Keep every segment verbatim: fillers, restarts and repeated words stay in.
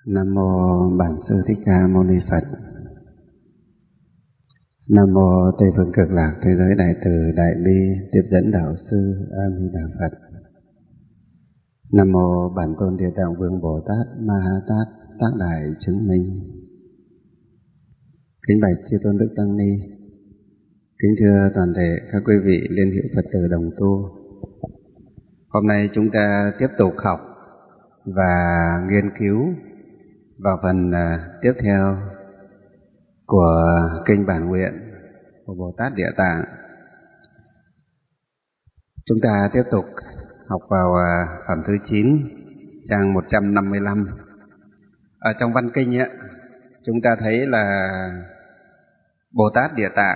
Nam mô Bản Sư Thích Ca Mâu Ni Phật. Nam mô Tây Phương Cực Lạc Thế Giới Đại Từ Đại Bi Tiếp Dẫn Đạo Sư A Di Đà Phật. Nam mô Bản Tôn Địa Tạng Vương Bồ Tát Ma Ha Tát Tác Đại Chứng Minh. Kính bạch chư tôn đức tăng ni, kính thưa toàn thể các quý vị liên hữu Phật tử đồng tu. Hôm nay chúng ta tiếp tục học và nghiên cứu vào phần uh, tiếp theo của kinh Bản Nguyện của Bồ Tát Địa Tạng. Chúng ta tiếp tục học vào uh, phẩm thứ chín, trang một trăm năm mươi lăm. Ở trong văn kinh ấy, chúng ta thấy là Bồ Tát Địa Tạng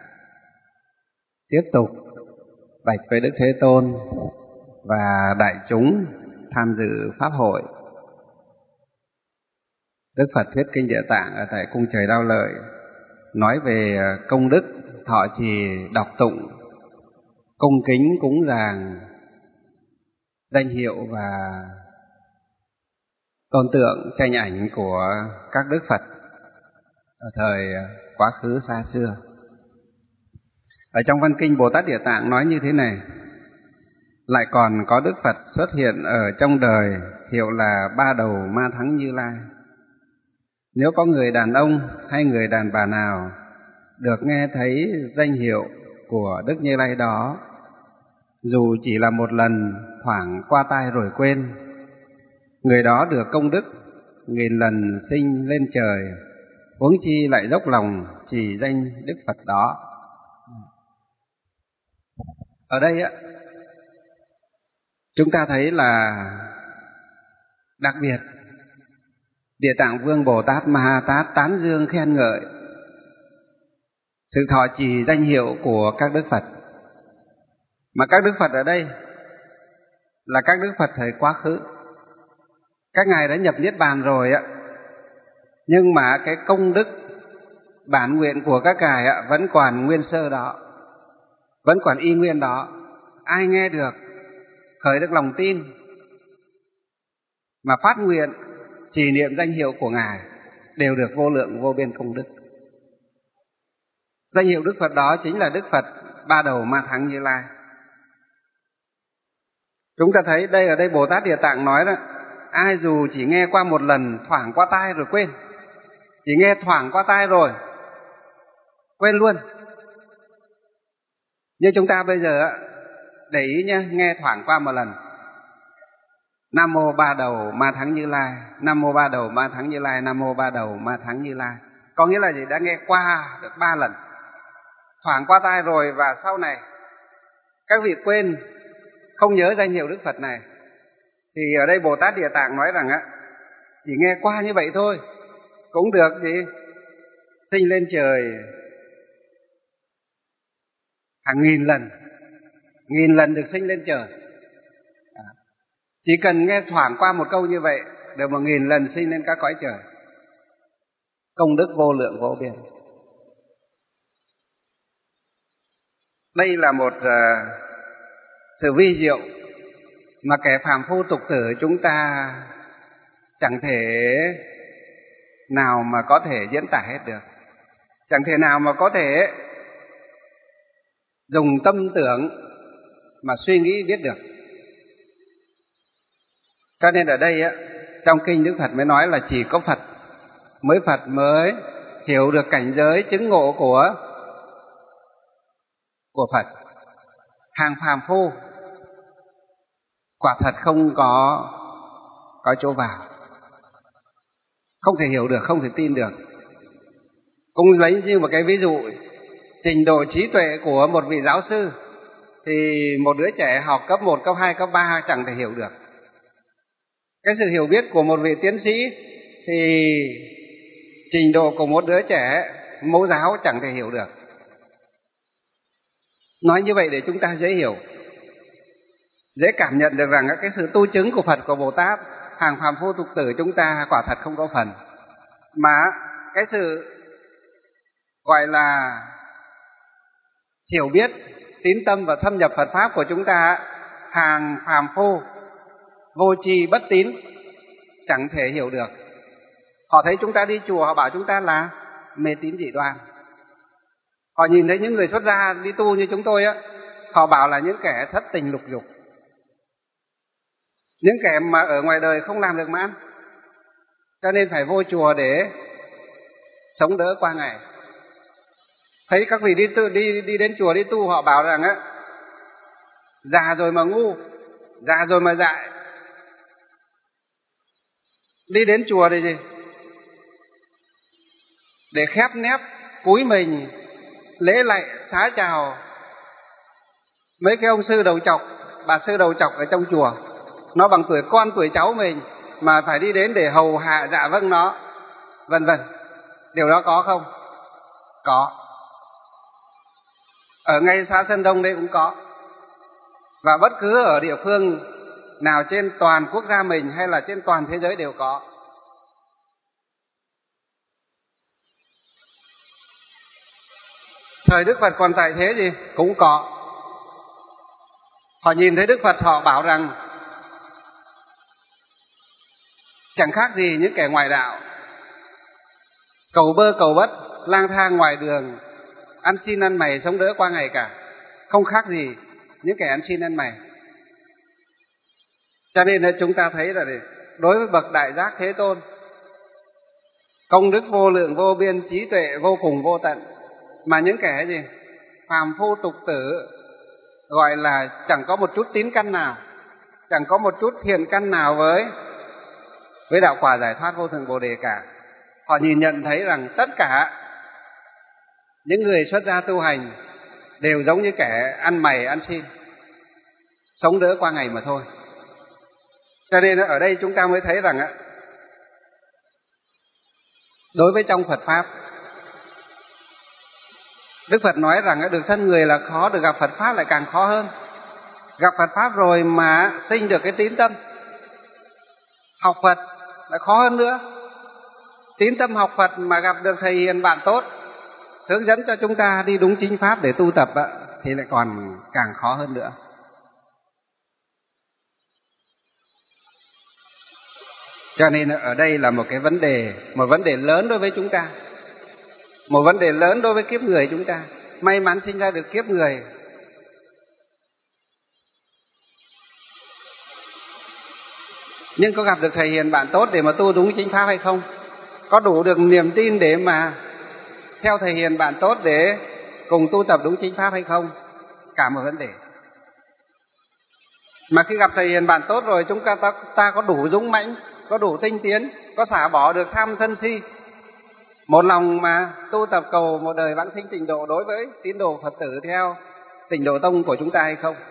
tiếp tục bạch với Đức Thế Tôn và đại chúng tham dự pháp hội. Đức Phật thuyết kinh Địa Tạng ở tại cung trời Đao Lợi, nói về công đức thọ trì đọc tụng, cung kính cúng dường danh hiệu và tôn tượng tranh ảnh của các Đức Phật ở thời quá khứ xa xưa. Ở trong văn kinh Bồ Tát Địa Tạng nói như thế này: lại còn có Đức Phật xuất hiện ở trong đời hiệu là Ba Đầu Ma Thắng Như Lai. Nếu có người đàn ông hay người đàn bà nào được nghe thấy danh hiệu của Đức Như Lai đó, dù chỉ là một lần thoảng qua tai rồi quên, người đó được công đức nghìn lần sinh lên trời, huống chi lại dốc lòng trì danh Đức Phật đó. Ở đây á, chúng ta thấy là đặc biệt Địa Tạng Vương Bồ Tát Ma Ha Tát tán dương khen ngợi sự thọ trì danh hiệu của các Đức Phật. Mà các Đức Phật ở đây là các Đức Phật thời quá khứ. Các ngài đã nhập Niết Bàn rồi ạ, nhưng mà cái công đức bản nguyện của các ngài ạ vẫn còn nguyên sơ đó, vẫn còn y nguyên đó. Ai nghe được, khởi được lòng tin mà phát nguyện trì niệm danh hiệu của ngài đều được vô lượng vô biên công đức. Danh hiệu Đức Phật đó chính là Đức Phật Ba Đầu Ma Thắng Như Lai. Chúng ta thấy đây, ở đây Bồ Tát Địa Tạng nói đó, ai dù chỉ nghe qua một lần thoảng qua tai rồi quên, chỉ nghe thoảng qua tai rồi quên luôn. Như chúng ta bây giờ để ý nhé, nghe thoảng qua một lần Nam mô Ba Đầu Ma Thắng Như Lai, Nam mô Ba Đầu Ma Thắng Như Lai, Nam mô Ba Đầu Ma Thắng Như Lai. Có nghĩa là gì? Đã nghe qua được ba lần, thoảng qua tai rồi, và sau này các vị quên, không nhớ danh hiệu Đức Phật này. Thì ở đây Bồ Tát Địa Tạng nói rằng á, chỉ nghe qua như vậy thôi cũng được gì? Sinh lên trời hàng nghìn lần, nghìn lần được sinh lên trời. Chỉ cần nghe thoảng qua một câu như vậy, được một nghìn lần sinh lên các cõi trời. Công đức vô lượng vô biên. Đây là một uh, sự vi diệu mà kẻ phàm phu tục tử chúng ta chẳng thể nào mà có thể diễn tả hết được, chẳng thể nào mà có thể dùng tâm tưởng mà suy nghĩ biết được. Cho nên ở đây á, trong kinh Đức Phật mới nói là chỉ có Phật mới Phật mới hiểu được cảnh giới chứng ngộ của của Phật. Hàng phàm phu quả thật không có có chỗ vào, không thể hiểu được, không thể tin được. Cũng lấy như một cái ví dụ, trình độ trí tuệ của một vị giáo sư thì một đứa trẻ học cấp một, cấp hai, cấp ba chẳng thể hiểu được. Cái sự hiểu biết của một vị tiến sĩ thì trình độ của một đứa trẻ mẫu giáo chẳng thể hiểu được. Nói như vậy để chúng ta dễ hiểu, dễ cảm nhận được rằng cái sự tu chứng của Phật, của Bồ Tát, hàng phàm phu tục tử chúng ta quả thật không có phần. Mà cái sự gọi là hiểu biết, tín tâm và thâm nhập Phật Pháp của chúng ta, hàng phàm phu vô tri bất tín chẳng thể hiểu được. Họ thấy chúng ta đi chùa, họ bảo chúng ta là mê tín dị đoan. Họ nhìn thấy những người xuất gia đi tu như chúng tôi á, họ bảo là những kẻ thất tình lục dục, những kẻ mà ở ngoài đời không làm được mà ăn, cho nên phải vô chùa để sống đỡ qua ngày. Thấy các vị đi tu, đi đi đến chùa đi tu, họ bảo rằng á, già rồi mà ngu, già rồi mà dại. Đi đến chùa để gì? Để khép nép cúi mình lễ lạy xá chào mấy cái ông sư đầu chọc, bà sư đầu chọc ở trong chùa, nó bằng tuổi con tuổi cháu mình mà phải đi đến để hầu hạ dạ vâng nó, vân vân. Điều đó có không? Có. Ở ngay xã Sơn Đông đây cũng có. Và bất cứ ở địa phương nào trên toàn quốc gia mình hay là trên toàn thế giới đều có. Thời Đức Phật còn tại thế gì? Cũng có. Họ nhìn thấy Đức Phật, họ bảo rằng chẳng khác gì những kẻ ngoại đạo, cầu bơ cầu bất, lang thang ngoài đường, ăn xin ăn mày sống đỡ qua ngày cả. Không khác gì những kẻ ăn xin ăn mày. Cho nên là chúng ta thấy là đối với bậc Đại Giác Thế Tôn, công đức vô lượng vô biên, trí tuệ vô cùng vô tận, mà những kẻ gì? Phàm phu tục tử, gọi là chẳng có một chút tín căn nào, chẳng có một chút thiện căn nào với với đạo quả giải thoát vô thượng Bồ Đề cả. Họ nhìn nhận thấy rằng tất cả những người xuất gia tu hành đều giống như kẻ ăn mày ăn xin, sống đỡ qua ngày mà thôi. Cho nên ở đây chúng ta mới thấy rằng đối với trong Phật Pháp, Đức Phật nói rằng được thân người là khó, được gặp Phật Pháp lại càng khó hơn. Gặp Phật Pháp rồi mà sinh được cái tín tâm học Phật lại khó hơn nữa. Tín tâm học Phật mà gặp được thầy hiền bạn tốt hướng dẫn cho chúng ta đi đúng chính pháp để tu tập thì lại còn càng khó hơn nữa. Cho nên ở đây là một cái vấn đề, một vấn đề lớn đối với chúng ta, một vấn đề lớn đối với kiếp người chúng ta. May mắn sinh ra được kiếp người, nhưng có gặp được thầy hiền bạn tốt để mà tu đúng chính pháp hay không? Có đủ được niềm tin để mà theo thầy hiền bạn tốt để cùng tu tập đúng chính pháp hay không? Cả một vấn đề. Mà khi gặp thầy hiền bạn tốt rồi, chúng ta, ta, ta có đủ dũng mãnh, có đủ tinh tiến, có xả bỏ được tham sân si, một lòng mà tu tập cầu một đời vãng sinh tịnh độ đối với tín đồ Phật tử theo Tịnh Độ Tông của chúng ta hay không?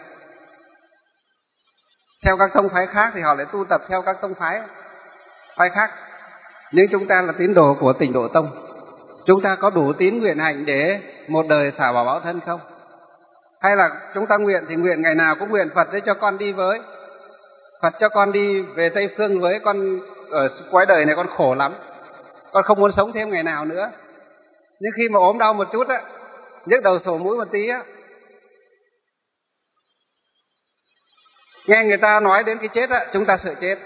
Theo các tông phái khác thì họ lại tu tập theo các tông phái phái khác, nhưng chúng ta là tín đồ của Tịnh Độ Tông. Chúng ta có đủ tín nguyện hạnh để một đời xả bỏ báo thân không? Hay là chúng ta nguyện thì nguyện ngày nào cũng nguyện Phật để cho con đi với, Phật cho con đi về Tây Phương với, con ở quái đời này con khổ lắm, con không muốn sống thêm ngày nào nữa. Nhưng khi mà ốm đau một chút á, nhức đầu sổ mũi một tí á, nghe người ta nói đến cái chết á, chúng ta sợ chết.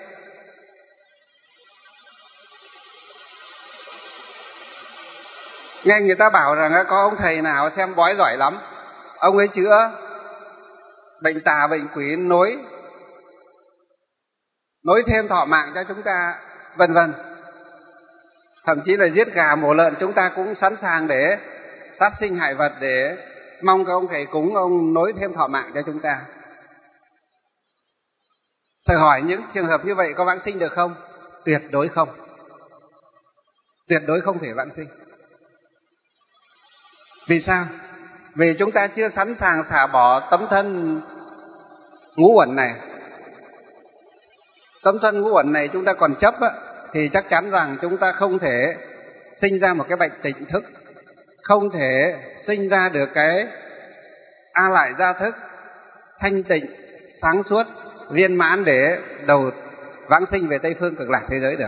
Nghe người ta bảo rằng có ông thầy nào xem bói giỏi lắm, ông ấy chữa bệnh tà bệnh quỷ, nối nối thêm thọ mạng cho chúng ta, vân vân. Thậm chí là giết gà mổ lợn chúng ta cũng sẵn sàng để sát sinh hại vật, để mong các ông thầy cúng ông nối thêm thọ mạng cho chúng ta. Thầy hỏi những trường hợp như vậy có vãng sinh được không? Tuyệt đối không. Tuyệt đối không thể vãng sinh. Vì sao? Vì chúng ta chưa sẵn sàng xả bỏ tấm thân ngũ uẩn này. Tấm thân ngũ uẩn này chúng ta còn chấp á, thì chắc chắn rằng chúng ta không thể sinh ra một cái bệnh tỉnh thức, không thể sinh ra được cái a lại gia thức thanh tịnh, sáng suốt, viên mãn để đầu vãng sinh về Tây Phương Cực Lạc thế giới được.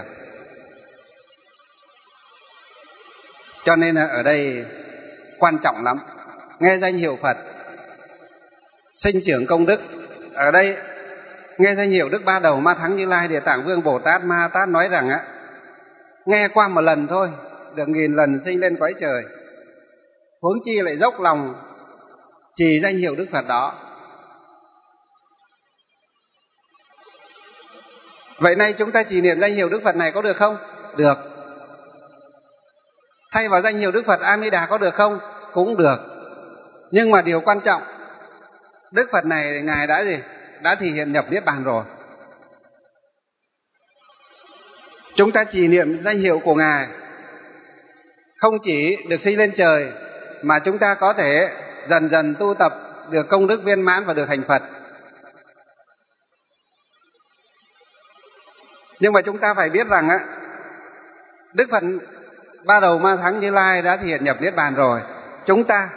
Cho nên ở đây quan trọng lắm. Nghe danh hiệu Phật, sinh trưởng công đức. Ở đây nghe danh hiệu Đức Ba Đầu Ma Thắng Như Lai Địa Tạng Vương Bồ Tát Ma Tát nói rằng á, nghe qua một lần thôi được nghìn lần sinh lên cõi trời, huống chi lại dốc lòng trì danh hiệu Đức Phật đó. Vậy nay chúng ta trì niệm danh hiệu Đức Phật này có được không? Được. Thay vào danh hiệu Đức Phật A Di Đà có được không? Cũng được. Nhưng mà điều quan trọng, Đức Phật này Ngài đã gì? Đã thể hiện nhập Niết Bàn rồi. Chúng ta trì niệm danh hiệu của Ngài không chỉ được sinh lên trời, mà chúng ta có thể dần dần tu tập được công đức viên mãn và được thành Phật. Nhưng mà chúng ta phải biết rằng á, Đức Phật Ba Đầu Ma Thắng Như Lai đã thể hiện nhập Niết Bàn rồi. Chúng ta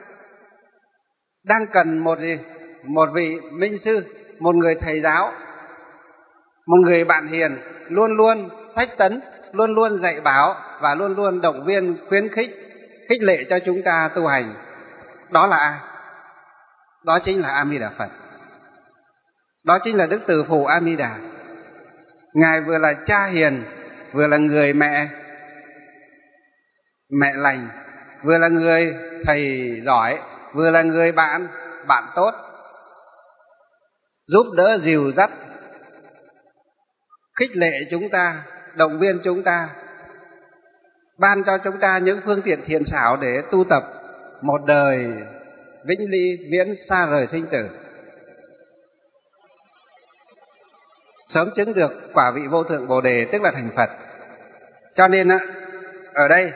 đang cần một gì? Một vị minh sư, một người thầy giáo, một người bạn hiền, luôn luôn sách tấn, luôn luôn dạy bảo và luôn luôn động viên, khuyến khích, khích lệ cho chúng ta tu hành. Đó là ai? Đó chính là A Di Đà Phật. Đó chính là Đức Từ Phụ A Di Đà. Ngài vừa là cha hiền, vừa là người mẹ mẹ lành, vừa là người thầy giỏi, vừa là người bạn bạn tốt, giúp đỡ dìu dắt, khích lệ chúng ta, động viên chúng ta, ban cho chúng ta những phương tiện thiện xảo để tu tập một đời vĩnh ly viễn xa rời sinh tử, sớm chứng được quả vị vô thượng Bồ Đề, tức là thành Phật. Cho nên ở đây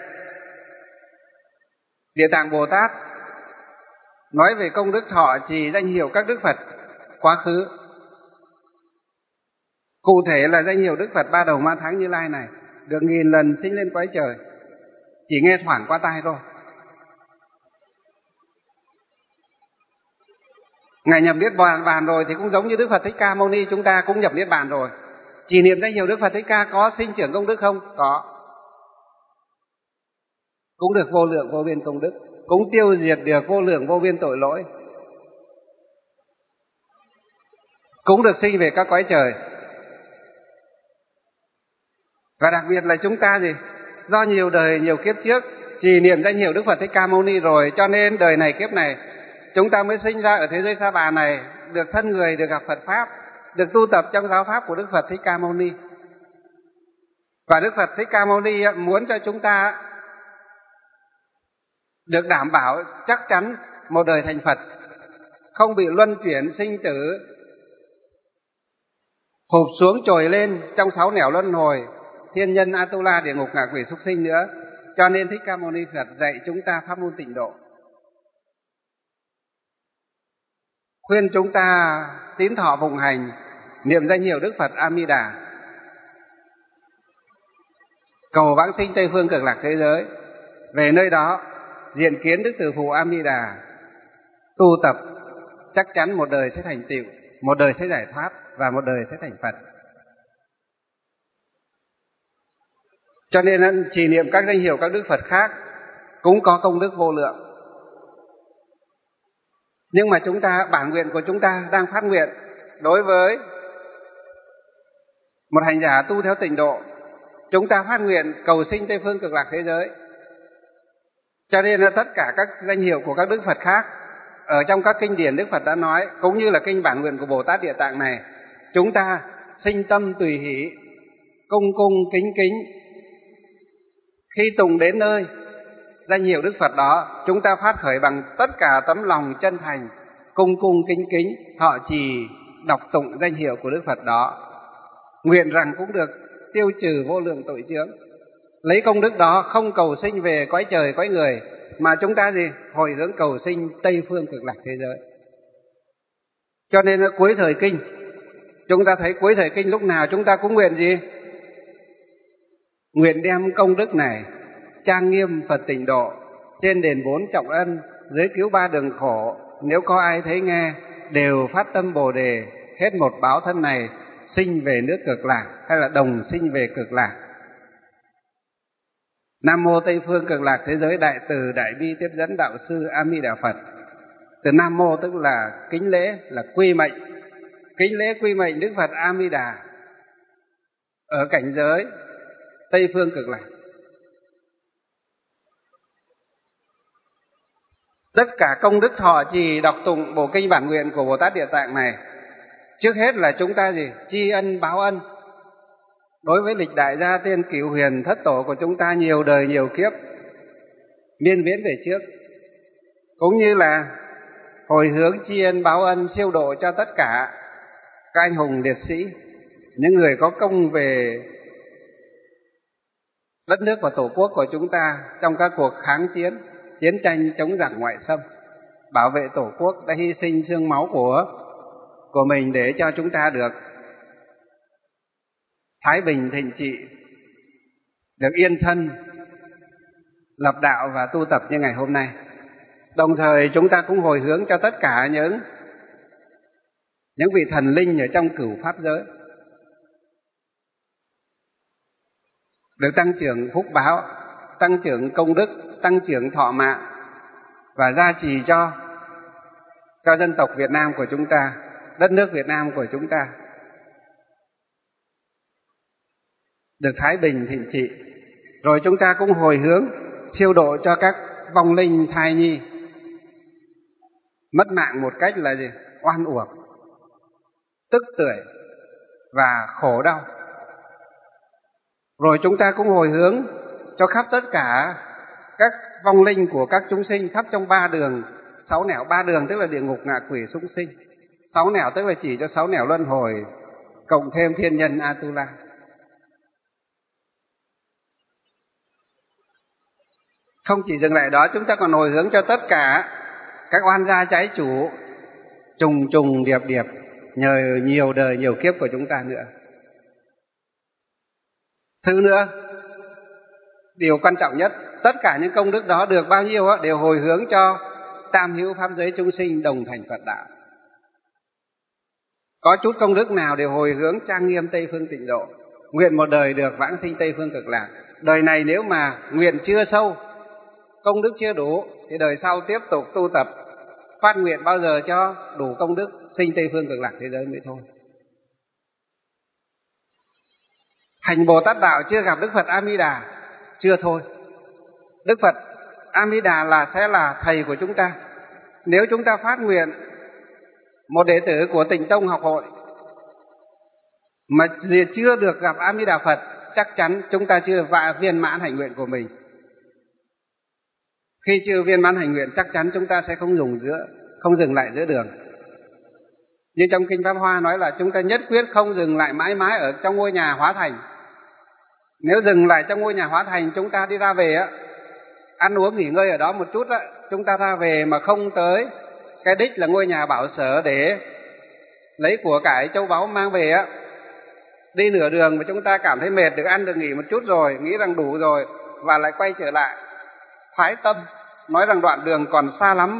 Địa Tạng Bồ Tát nói về công đức thọ trì danh hiệu các Đức Phật quá khứ, cụ thể là danh hiệu Đức Phật Ba Đầu Ma Thắng Như Lai này được nghìn lần sinh lên cõi trời, chỉ nghe thoảng qua tai thôi. Ngài nhập Niết Bàn rồi thì cũng giống như Đức Phật Thích Ca Mâu Ni, chúng ta cũng nhập Niết Bàn rồi. Chỉ niệm danh hiệu Đức Phật Thích Ca có sinh trưởng công đức không? Có. Cũng được vô lượng vô biên công đức, cũng tiêu diệt được vô lượng vô biên tội lỗi, cũng được sinh về các cõi trời. Và đặc biệt là chúng ta gì? Do nhiều đời nhiều kiếp trước trì niệm danh hiệu Đức Phật Thích Ca Mâu Ni rồi, cho nên đời này kiếp này chúng ta mới sinh ra ở thế giới Sa Bà này, được thân người, được gặp Phật Pháp, được tu tập trong giáo Pháp của Đức Phật Thích Ca Mâu Ni. Và Đức Phật Thích Ca Mâu Ni muốn cho chúng ta được đảm bảo chắc chắn một đời thành Phật, không bị luân chuyển sinh tử, hụp xuống trồi lên trong sáu nẻo luân hồi, thiên nhân, Atula, địa ngục, ngạ quỷ, súc sinh nữa. Cho nên Thích Ca Mâu Ni Phật dạy chúng ta pháp môn tịnh độ, khuyên chúng ta tín thọ phụng hành, niệm danh hiệu Đức Phật A Di Đà, cầu vãng sinh Tây phương cực lạc thế giới, về nơi đó diện kiến Đức Từ Phụ A Di Đà, tu tập chắc chắn một đời sẽ thành tựu, một đời sẽ giải thoát và một đời sẽ thành Phật. Cho nên trì niệm các danh hiệu các Đức Phật khác cũng có công đức vô lượng. Nhưng mà chúng ta, bản nguyện của chúng ta đang phát nguyện đối với một hành giả tu theo tịnh độ, chúng ta phát nguyện cầu sinh Tây phương cực lạc thế giới. Cho nên là tất cả các danh hiệu của các Đức Phật khác ở trong các kinh điển Đức Phật đã nói, cũng như là kinh bản nguyện của Bồ Tát Địa Tạng này, chúng ta sinh tâm tùy hỷ, cung cung kính kính. Khi tụng đến nơi danh hiệu Đức Phật đó, chúng ta phát khởi bằng tất cả tấm lòng chân thành, cung cung kính kính, thọ trì đọc tụng danh hiệu của Đức Phật đó, nguyện rằng cũng được tiêu trừ vô lượng tội chướng. Lấy công đức đó không cầu sinh về cõi trời cõi người, mà chúng ta gì? Hồi hướng cầu sinh Tây phương cực lạc thế giới. Cho nên ở cuối thời kinh, chúng ta thấy cuối thời kinh lúc nào chúng ta cũng nguyện gì? Nguyện đem công đức này trang nghiêm Phật tịnh độ, trên đền bốn trọng ân, dưới cứu ba đường khổ. Nếu có ai thấy nghe, đều phát tâm Bồ Đề, hết một báo thân này, sinh về nước cực lạc, hay là đồng sinh về cực lạc. Nam mô Tây phương cực lạc thế giới đại từ đại bi tiếp dẫn đạo sư A Di Đà Phật. Từ Nam mô tức là kính lễ, là quy mệnh, kính lễ quy mệnh Đức Phật A Di Đà ở cảnh giới Tây Phương Cực Lạc. Tất cả công đức thọ trì đọc tụng bộ kinh bản nguyện của Bồ Tát Địa Tạng này, trước hết là chúng ta gì? Tri ân báo ân đối với lịch đại gia tiên cửu huyền thất tổ của chúng ta nhiều đời nhiều kiếp, miên viễn về trước, cũng như là hồi hướng tri ân báo ân siêu độ cho tất cả các anh hùng liệt sĩ, những người có công về đất nước và tổ quốc của chúng ta trong các cuộc kháng chiến, chiến tranh chống giặc ngoại xâm, bảo vệ tổ quốc, đã hy sinh xương máu của của mình để cho chúng ta được thái bình thịnh trị, được yên thân, lập đạo và tu tập như ngày hôm nay. Đồng thời chúng ta cũng hồi hướng cho tất cả những những vị thần linh ở trong cửu pháp giới được tăng trưởng phúc báo, tăng trưởng công đức, tăng trưởng thọ mạng và gia trì cho cho dân tộc Việt Nam của chúng ta, đất nước Việt Nam của chúng ta được thái bình thịnh trị. Rồi chúng ta cũng hồi hướng siêu độ cho các vong linh thai nhi mất mạng một cách là gì? Oan uổng, tức tưởi và khổ đau. Rồi chúng ta cũng hồi hướng cho khắp tất cả các vong linh của các chúng sinh khắp trong ba đường, sáu nẻo. Ba đường tức là địa ngục, ngạ quỷ, súc sinh. Sáu nẻo tức là chỉ cho sáu nẻo luân hồi, cộng thêm thiên nhân Atula. Không chỉ dừng lại đó, chúng ta còn hồi hướng cho tất cả các oan gia trái chủ trùng trùng điệp điệp nhờ nhiều đời nhiều kiếp của chúng ta nữa. Thứ nữa, điều quan trọng nhất, tất cả những công đức đó được bao nhiêu đó, đều hồi hướng cho tam hữu pháp giới chúng sinh đồng thành Phật đạo. Có chút công đức nào đều hồi hướng trang nghiêm Tây Phương Tịnh Độ, nguyện một đời được vãng sinh Tây Phương Cực Lạc. Đời này nếu mà nguyện chưa sâu, công đức chưa đủ, thì đời sau tiếp tục tu tập, phát nguyện bao giờ cho đủ công đức, sinh Tây Phương Cực Lạc thế giới mới thôi. Hành Bồ Tát đạo chưa gặp Đức Phật A Di Đà, chưa thôi. Đức Phật A Di Đà là sẽ là thầy của chúng ta. Nếu chúng ta phát nguyện một đệ tử của Tịnh Tông học hội mà chưa được gặp A Di Đà Phật, chắc chắn chúng ta chưa viên mãn hạnh nguyện của mình. Khi chưa viên mãn hạnh nguyện, chắc chắn chúng ta sẽ không dùng giữa, không dừng lại giữa đường. Như trong Kinh Pháp Hoa nói là chúng ta nhất quyết không dừng lại mãi mãi ở trong ngôi nhà hóa thành. Nếu dừng lại trong ngôi nhà hóa thành, chúng ta đi ra về á, ăn uống nghỉ ngơi ở đó một chút á, chúng ta ra về mà không tới cái đích là ngôi nhà bảo sở để lấy của cải châu báu mang về á, đi nửa đường mà chúng ta cảm thấy mệt, được ăn được nghỉ một chút rồi, nghĩ rằng đủ rồi và lại quay trở lại thoái tâm, nói rằng đoạn đường còn xa lắm,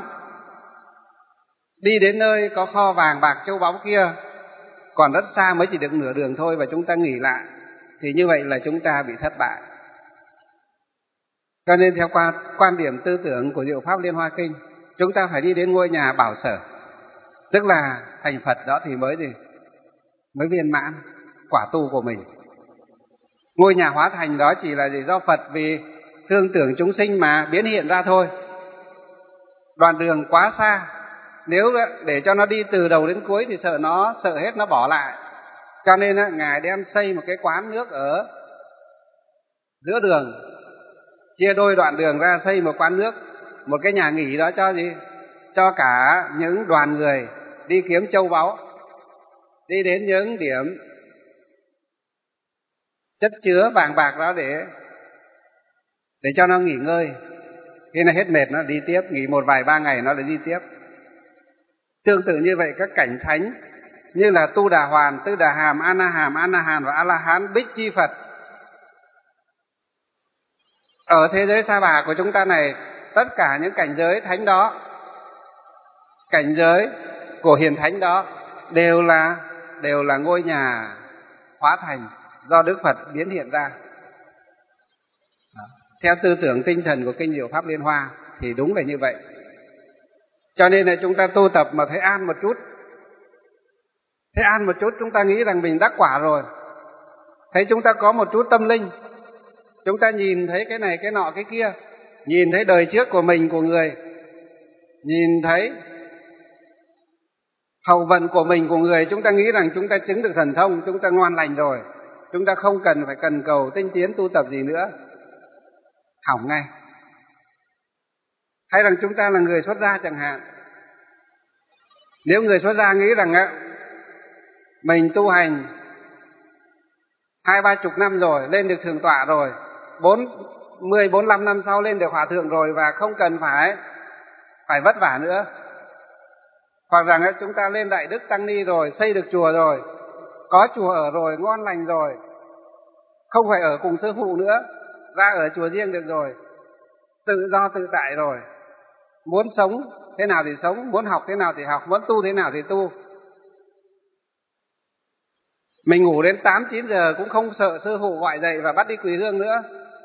đi đến nơi có kho vàng bạc châu báu kia còn rất xa, mới chỉ được nửa đường thôi, và chúng ta nghỉ lại, thì như vậy là chúng ta bị thất bại. Cho nên theo qua quan điểm tư tưởng của Diệu Pháp Liên Hoa Kinh, chúng ta phải đi đến ngôi nhà bảo sở, tức là thành Phật đó thì mới gì mới viên mãn quả tu của mình. Ngôi nhà hóa thành đó chỉ là gì do Phật vì thương tưởng chúng sinh mà biến hiện ra thôi. Đoạn đường quá xa, nếu để cho nó đi từ đầu đến cuối thì sợ nó sợ hết nó bỏ lại. Cho nên Ngài đem xây một cái quán nước ở giữa đường, chia đôi đoạn đường ra xây một quán nước, một cái nhà nghỉ đó cho gì? Cho cả những đoàn người đi kiếm châu báu, đi đến những điểm chất chứa vàng bạc đó để để cho nó nghỉ ngơi. Khi nó hết mệt nó đi tiếp, nghỉ một vài ba ngày nó lại đi tiếp. Tương tự như vậy, các cảnh thánh như là Tu Đà Hoàn, Tư Đà Hàm, A Na Hàm, A Na Hàn và A La Hán, Bích Chi Phật ở thế giới Sa Bà của chúng ta này, tất cả những cảnh giới thánh đó, cảnh giới của hiền thánh đó đều là đều là ngôi nhà hóa thành do Đức Phật biến hiện ra. Theo tư tưởng tinh thần của Kinh Diệu Pháp Liên Hoa thì đúng là như vậy. Cho nên là chúng ta tu tập mà thấy an một chút, thấy an một chút chúng ta nghĩ rằng mình đắc quả rồi, thấy chúng ta có một chút tâm linh, Chúng ta nhìn thấy cái này, cái nọ, cái kia, nhìn thấy đời trước của mình, của người, nhìn thấy hậu vận của mình, của người, chúng ta nghĩ rằng chúng ta chứng được thần thông, chúng ta ngon lành rồi, chúng ta không cần phải cần cầu tinh tiến tu tập gì nữa, hỏng ngay. Hay rằng chúng ta là người xuất gia chẳng hạn. Nếu người xuất gia nghĩ rằng á, mình tu hành hai ba chục năm rồi, lên được thượng tọa rồi, bốn mười bốn năm năm sau lên được hòa thượng rồi, và không cần phải phải vất vả nữa. Hoặc rằng á, chúng ta lên đại đức tăng ni rồi, xây được chùa rồi, có chùa ở rồi, ngon lành rồi, không phải ở cùng sư phụ nữa, ra ở chùa riêng được rồi, tự do tự tại rồi, muốn sống thế nào thì sống, muốn học thế nào thì học, muốn tu thế nào thì tu. Mình ngủ đến tám chín giờ cũng không sợ sư phụ gọi dậy và bắt đi quỳ hương nữa.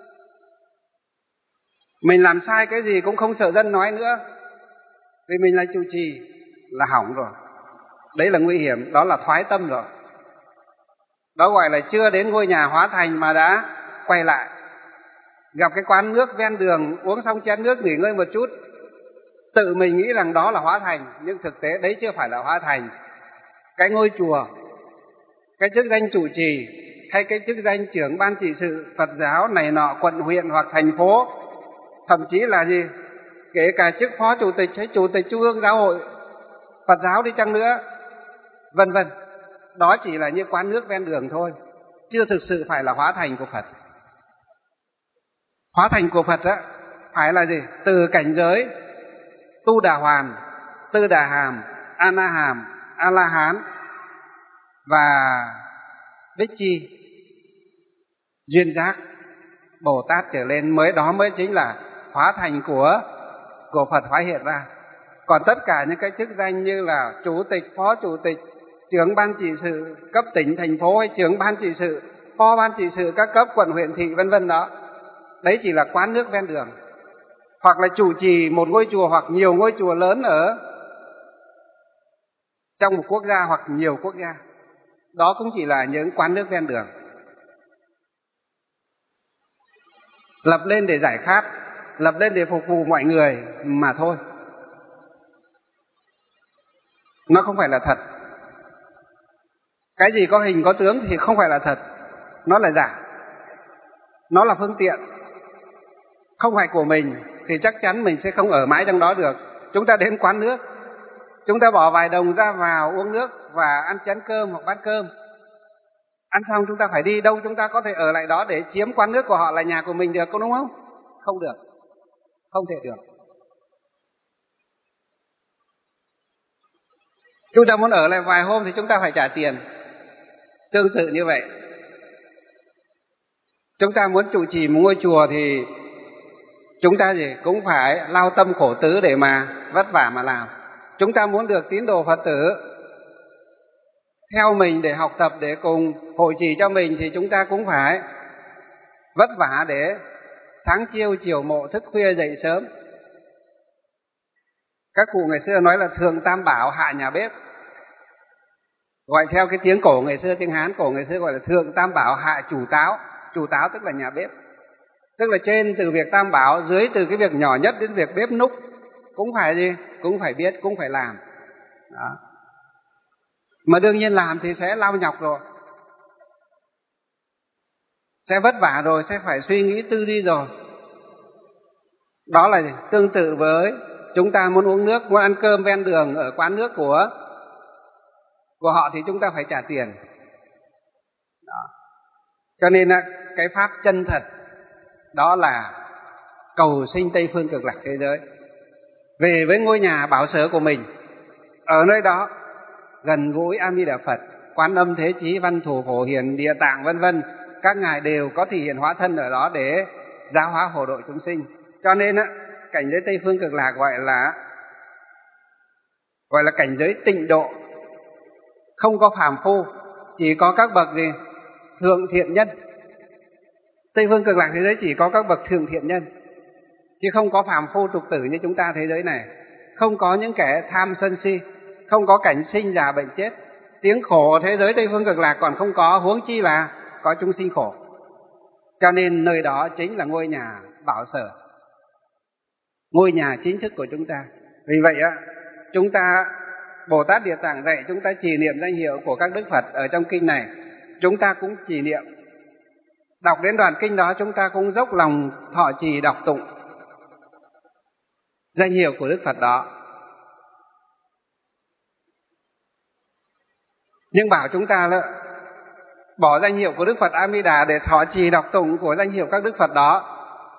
Mình làm sai cái gì cũng không sợ dân nói nữa, vì mình là trụ trì, là hỏng rồi. Đấy là nguy hiểm, đó là thoái tâm rồi. Đó gọi là chưa đến ngôi nhà hóa thành mà đã quay lại. Gặp cái quán nước ven đường, uống xong chén nước nghỉ ngơi một chút, tự mình nghĩ rằng đó là hóa thành, nhưng thực tế đấy chưa phải là hóa thành. Cái ngôi chùa, cái chức danh trụ trì, hay cái chức danh trưởng ban trị sự Phật giáo này nọ, quận huyện hoặc thành phố, thậm chí là gì, kể cả chức phó chủ tịch hay chủ tịch Trung ương Giáo hội Phật giáo đi chăng nữa, vân vân, đó chỉ là như quán nước ven đường thôi, chưa thực sự phải là hóa thành của Phật. Hóa thành của Phật á, phải là gì? Từ cảnh giới Tu Đà Hoàn, Tư Đà Hàm, A Na Hàm, A La Hán và Bích Chi, duyên giác, Bồ Tát trở lên, mới đó mới chính là hóa thành của của Phật hóa hiện ra. Còn tất cả những cái chức danh như là chủ tịch, phó chủ tịch, trưởng ban trị sự cấp tỉnh, thành phố, hay trưởng ban trị sự, phó ban trị sự các cấp quận, huyện, thị, vân vân đó, đấy chỉ là quán nước ven đường. Hoặc là chủ trì một ngôi chùa hoặc nhiều ngôi chùa lớn ở trong một quốc gia hoặc nhiều quốc gia, đó cũng chỉ là những quán nước ven đường, lập lên để giải khát, lập lên để phục vụ mọi người mà thôi. Nó không phải là thật. Cái gì có hình có tướng thì không phải là thật, nó là giả, nó là phương tiện, không phải của mình thì chắc chắn mình sẽ không ở mãi trong đó được. Chúng ta đến quán nước, chúng ta bỏ vài đồng ra vào uống nước và ăn chén cơm hoặc bát cơm, ăn xong chúng ta phải đi đâu, chúng ta có thể ở lại đó để chiếm quán nước của họ là nhà của mình được, có đúng không? Không được, không thể được. Chúng ta muốn ở lại vài hôm thì chúng ta phải trả tiền. Tương tự như vậy, chúng ta muốn trụ trì một ngôi chùa thì chúng ta gì cũng phải lao tâm khổ tứ để mà vất vả mà làm. Chúng ta muốn được tín đồ Phật tử theo mình để học tập, để cùng hội trì cho mình, thì chúng ta cũng phải vất vả để sáng chiêu chiều mộ, thức khuya dậy sớm. Các cụ ngày xưa nói là thượng tam bảo, hạ nhà bếp. Gọi theo cái tiếng cổ ngày xưa, tiếng Hán cổ ngày xưa gọi là thượng tam bảo, hạ chủ táo. Chủ táo tức là nhà bếp, tức là trên từ việc tam bảo, dưới từ cái việc nhỏ nhất đến việc bếp núc cũng phải gì, cũng phải biết, cũng phải làm đó. Mà đương nhiên làm thì sẽ lao nhọc rồi, sẽ vất vả rồi, sẽ phải suy nghĩ tư duy rồi. Đó là gì? Tương tự với chúng ta muốn uống nước, muốn ăn cơm ven đường ở quán nước của của họ thì chúng ta phải trả tiền đó. Cho nên cái pháp chân thật đó là cầu sinh Tây Phương Cực Lạc thế giới, về với ngôi nhà bảo sở của mình, ở nơi đó gần gũi A Di Đà Phật, Quán Âm, Thế Chí, Văn Thù, Phổ Hiền, Địa Tạng vân vân, các ngài đều có thể hiện hóa thân ở đó để giáo hóa hộ độ chúng sinh. Cho nên á, cảnh giới Tây Phương Cực Lạc gọi là gọi là cảnh giới tịnh độ, không có phàm phu, chỉ có các bậc gì thượng thiện nhân. Tây Phương Cực Lạc thế giới chỉ có các bậc thượng thiện nhân, chứ không có phàm phu tục tử như chúng ta thế giới này. Không có những kẻ tham sân si, không có cảnh sinh già bệnh chết. Tiếng khổ thế giới Tây Phương Cực Lạc còn không có, huống chi là có chúng sinh khổ. Cho nên nơi đó chính là ngôi nhà bảo sở, ngôi nhà chính thức của chúng ta. Vì vậy á, chúng ta, Bồ Tát Địa Tạng dạy chúng ta trì niệm danh hiệu của các Đức Phật ở trong kinh này, chúng ta cũng trì niệm. Đọc đến đoạn kinh đó chúng ta cũng dốc lòng thọ trì đọc tụng danh hiệu của Đức Phật đó. Nhưng bảo chúng ta là bỏ danh hiệu của Đức Phật A Di Đà để thọ trì đọc tụng của danh hiệu các Đức Phật đó,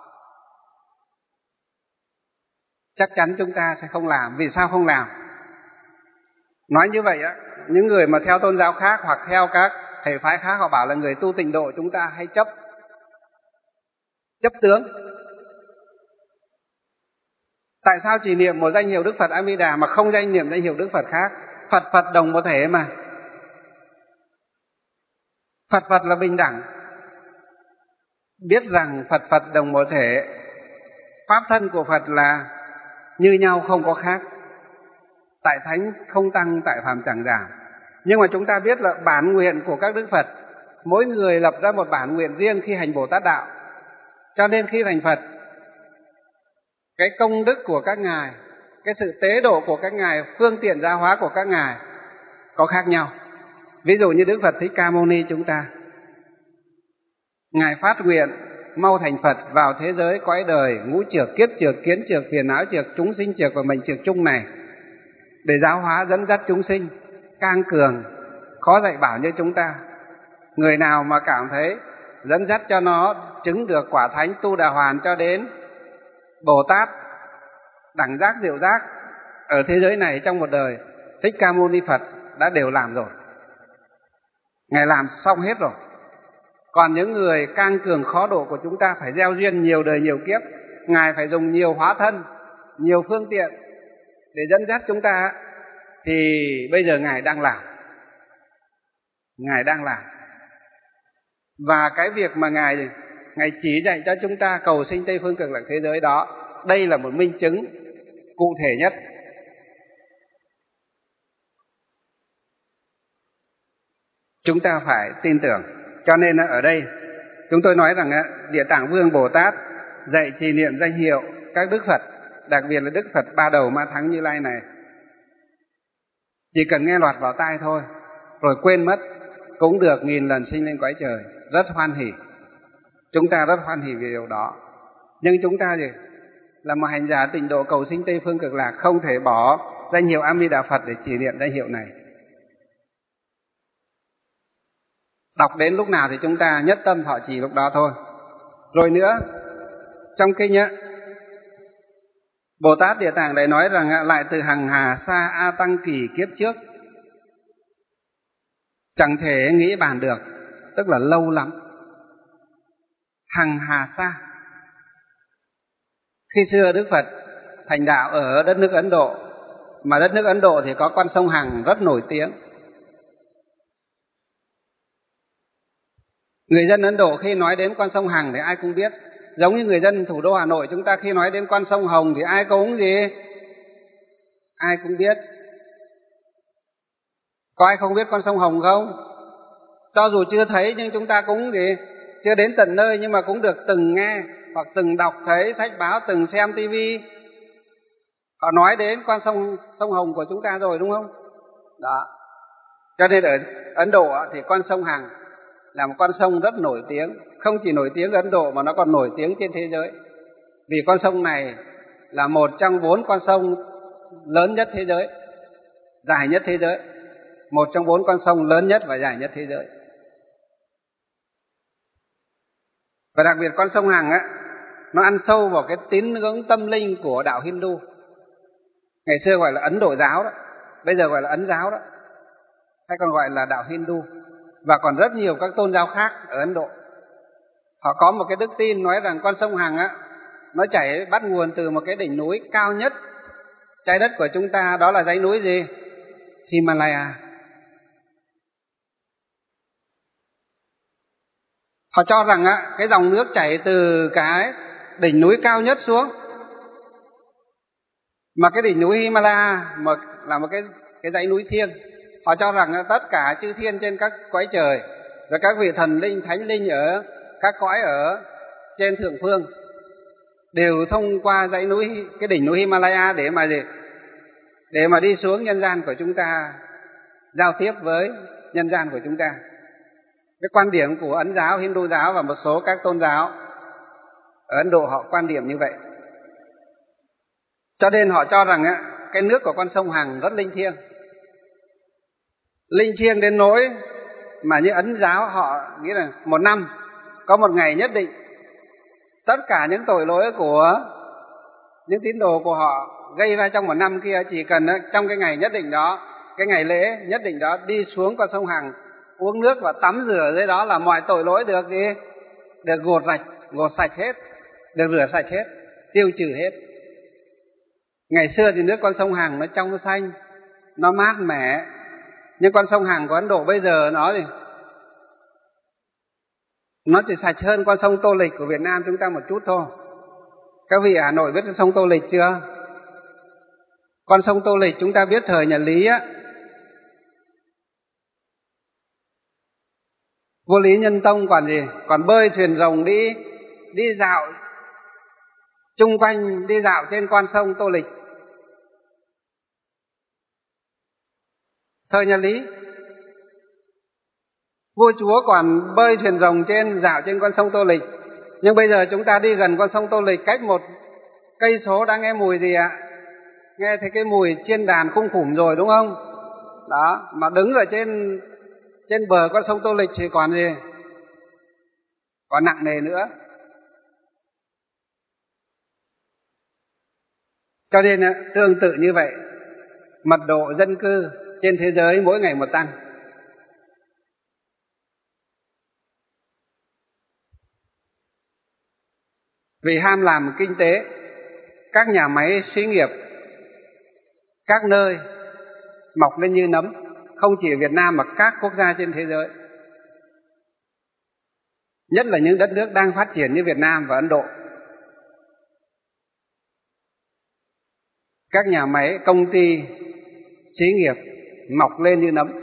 chắc chắn chúng ta sẽ không làm. Vì sao không làm? Nói như vậy á, những người mà theo tôn giáo khác hoặc theo các thầy phái khác, họ bảo là người tu tịnh độ chúng ta hay chấp chấp tướng. Tại sao chỉ niệm một danh hiệu Đức Phật A Di Đà mà không danh niệm danh hiệu Đức Phật khác? Phật Phật đồng một thể mà. Phật Phật là bình đẳng. Biết rằng Phật Phật đồng một thể, pháp thân của Phật là như nhau không có khác. Tại thánh không tăng, tại phàm chẳng giảm. Nhưng mà chúng ta biết là bản nguyện của các Đức Phật, mỗi người lập ra một bản nguyện riêng khi hành Bồ Tát đạo. Cho nên khi thành Phật, cái công đức của các ngài, cái sự tế độ của các ngài, phương tiện giáo hóa của các ngài có khác nhau. Ví dụ như Đức Phật Thích Ca Mâu Ni chúng ta, ngài phát nguyện mau thành Phật vào thế giới cõi đời ngũ trược, kiếp trược, kiến trược, phiền não trược, chúng sinh trược và mệnh trược chung này, để giáo hóa dẫn dắt chúng sinh cang cường, khó dạy bảo như chúng ta. Người nào mà cảm thấy dẫn dắt cho nó chứng được quả thánh tu đà hoàn cho đến Bồ Tát đẳng giác diệu giác ở thế giới này trong một đời, Thích Ca Mâu Ni Phật đã đều làm rồi. Ngài làm xong hết rồi. Còn những người cang cường khó độ của chúng ta phải gieo duyên nhiều đời nhiều kiếp, ngài phải dùng nhiều hóa thân, nhiều phương tiện để dẫn dắt chúng ta, thì bây giờ ngài đang làm. Ngài đang làm. Và cái việc mà ngài ngài chỉ dạy cho chúng ta cầu sinh Tây phương cực lạc thế giới đó, đây là một minh chứng cụ thể nhất. Chúng ta phải tin tưởng. Cho nên ở đây chúng tôi nói rằng Địa Tạng Vương Bồ Tát dạy trì niệm danh hiệu các Đức Phật, đặc biệt là Đức Phật Ba Đầu Ma Thắng Như Lai này, chỉ cần nghe lọt vào tai thôi rồi quên mất cũng được nghìn lần sinh lên cõi trời, rất hoan hỉ. Chúng ta rất hoan hỉ vì điều đó. Nhưng chúng ta gì là một hành giả tịnh độ cầu sinh Tây phương cực lạc, không thể bỏ danh hiệu A Di Đà Phật để trì niệm danh hiệu này. Đọc đến lúc nào thì chúng ta nhất tâm thọ trì lúc đó thôi. Rồi nữa, trong kinh á, Bồ Tát Địa Tạng lại nói rằng lại từ hằng hà sa a tăng kỳ kiếp trước, chẳng thể nghĩ bàn được, tức là lâu lắm. Hằng hà sa. Khi xưa Đức Phật thành đạo ở đất nước Ấn Độ, mà đất nước Ấn Độ thì có con sông Hằng rất nổi tiếng. Người dân Ấn Độ khi nói đến con sông Hằng thì ai cũng biết. Giống như người dân thủ đô Hà Nội chúng ta khi nói đến con sông Hồng thì ai cũng gì? Ai cũng biết. Có ai không biết con sông Hồng không? Cho dù chưa thấy nhưng chúng ta cũng gì? Chưa đến tận nơi nhưng mà cũng được từng nghe hoặc từng đọc thấy sách báo, từng xem tivi. Họ nói đến con sông sông Hồng của chúng ta rồi đúng không? Đó. Cho nên ở Ấn Độ thì con sông Hằng là một con sông rất nổi tiếng, không chỉ nổi tiếng ở Ấn Độ mà nó còn nổi tiếng trên thế giới. Vì con sông này là một trong bốn con sông lớn nhất thế giới, dài nhất thế giới. Một trong bốn con sông lớn nhất và dài nhất thế giới. Và đặc biệt con sông Hằng á, nó ăn sâu vào cái tín ngưỡng tâm linh của đạo Hindu. Ngày xưa gọi là Ấn Độ giáo đó, bây giờ gọi là Ấn giáo đó, hay còn gọi là đạo Hindu. Và còn rất nhiều các tôn giáo khác ở Ấn Độ. Họ có một cái đức tin nói rằng con sông Hằng á, nó chảy bắt nguồn từ một cái đỉnh núi cao nhất trái đất của chúng ta, đó là dãy núi gì? Himalaya. Họ cho rằng á, cái dòng nước chảy từ cái đỉnh núi cao nhất xuống, mà cái đỉnh núi Himalaya mà là một cái cái dãy núi thiêng. Họ cho rằng tất cả chư thiên trên các cõi trời và các vị thần linh, thánh linh ở các cõi ở trên thượng phương đều thông qua dãy núi, cái đỉnh núi Himalaya để mà gì? Để mà đi xuống nhân gian của chúng ta, giao tiếp với nhân gian của chúng ta. Cái quan điểm của Ấn giáo, Hindu giáo và một số các tôn giáo ở Ấn Độ họ quan điểm như vậy. Cho nên họ cho rằng á, cái nước của con sông Hằng rất linh thiêng. Linh thiêng đến nỗi mà như Ấn giáo họ nghĩ là một năm có một ngày nhất định, tất cả những tội lỗi của những tín đồ của họ gây ra trong một năm kia, chỉ cần trong cái ngày nhất định đó, cái ngày lễ nhất định đó, đi xuống con sông Hằng uống nước và tắm rửa dưới đó là mọi tội lỗi được đi được gột rạch, gột sạch hết, được rửa sạch hết, tiêu trừ hết. Ngày xưa thì nước con sông Hằng nó trong nó xanh, nó mát mẻ, nhưng con sông Hằng của Ấn Độ bây giờ nó gì? Nó chỉ sạch hơn con sông Tô Lịch của Việt Nam chúng ta một chút thôi. Các vị ở Hà Nội biết con sông Tô Lịch chưa? Con sông Tô Lịch chúng ta biết thời nhà Lý á, vua Lý Nhân Tông còn gì? Còn bơi thuyền rồng đi đi dạo chung quanh, đi dạo trên con sông Tô Lịch. Thời nhà Lý, vua chúa còn bơi thuyền rồng trên, dạo trên con sông Tô Lịch. Nhưng bây giờ chúng ta đi gần con sông Tô Lịch, cách một cây số đã nghe mùi gì ạ? Nghe thấy cái mùi chiên đàn khung khủng rồi đúng không? Đó, mà đứng ở trên trên bờ con sông Tô Lịch thì còn gì? Còn nặng nề nữa. Cho nên tương tự như vậy, mật độ dân cư trên thế giới mỗi ngày một tăng. Vì ham làm kinh tế, các nhà máy xí nghiệp, các nơi mọc lên như nấm, không chỉ ở Việt Nam mà các quốc gia trên thế giới. Nhất là những đất nước đang phát triển như Việt Nam và Ấn Độ. Các nhà máy, công ty, xí nghiệp mọc lên như nấm.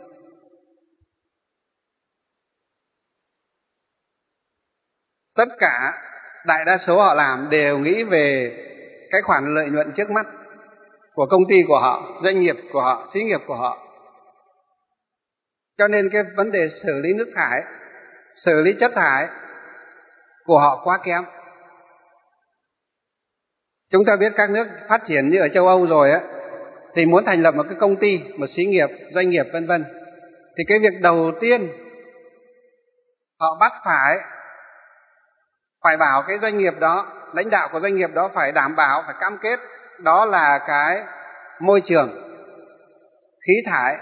Tất cả, đại đa số họ làm đều nghĩ về cái khoản lợi nhuận trước mắt của công ty của họ, doanh nghiệp của họ, xí nghiệp của họ. Cho nên cái vấn đề xử lý nước thải, xử lý chất thải của họ quá kém. Chúng ta biết các nước phát triển như ở châu Âu rồi á, thì muốn thành lập một cái công ty, một xí nghiệp, doanh nghiệp vân vân, thì cái việc đầu tiên họ bắt phải phải bảo cái doanh nghiệp đó, lãnh đạo của doanh nghiệp đó phải đảm bảo, phải cam kết đó là cái môi trường, khí thải,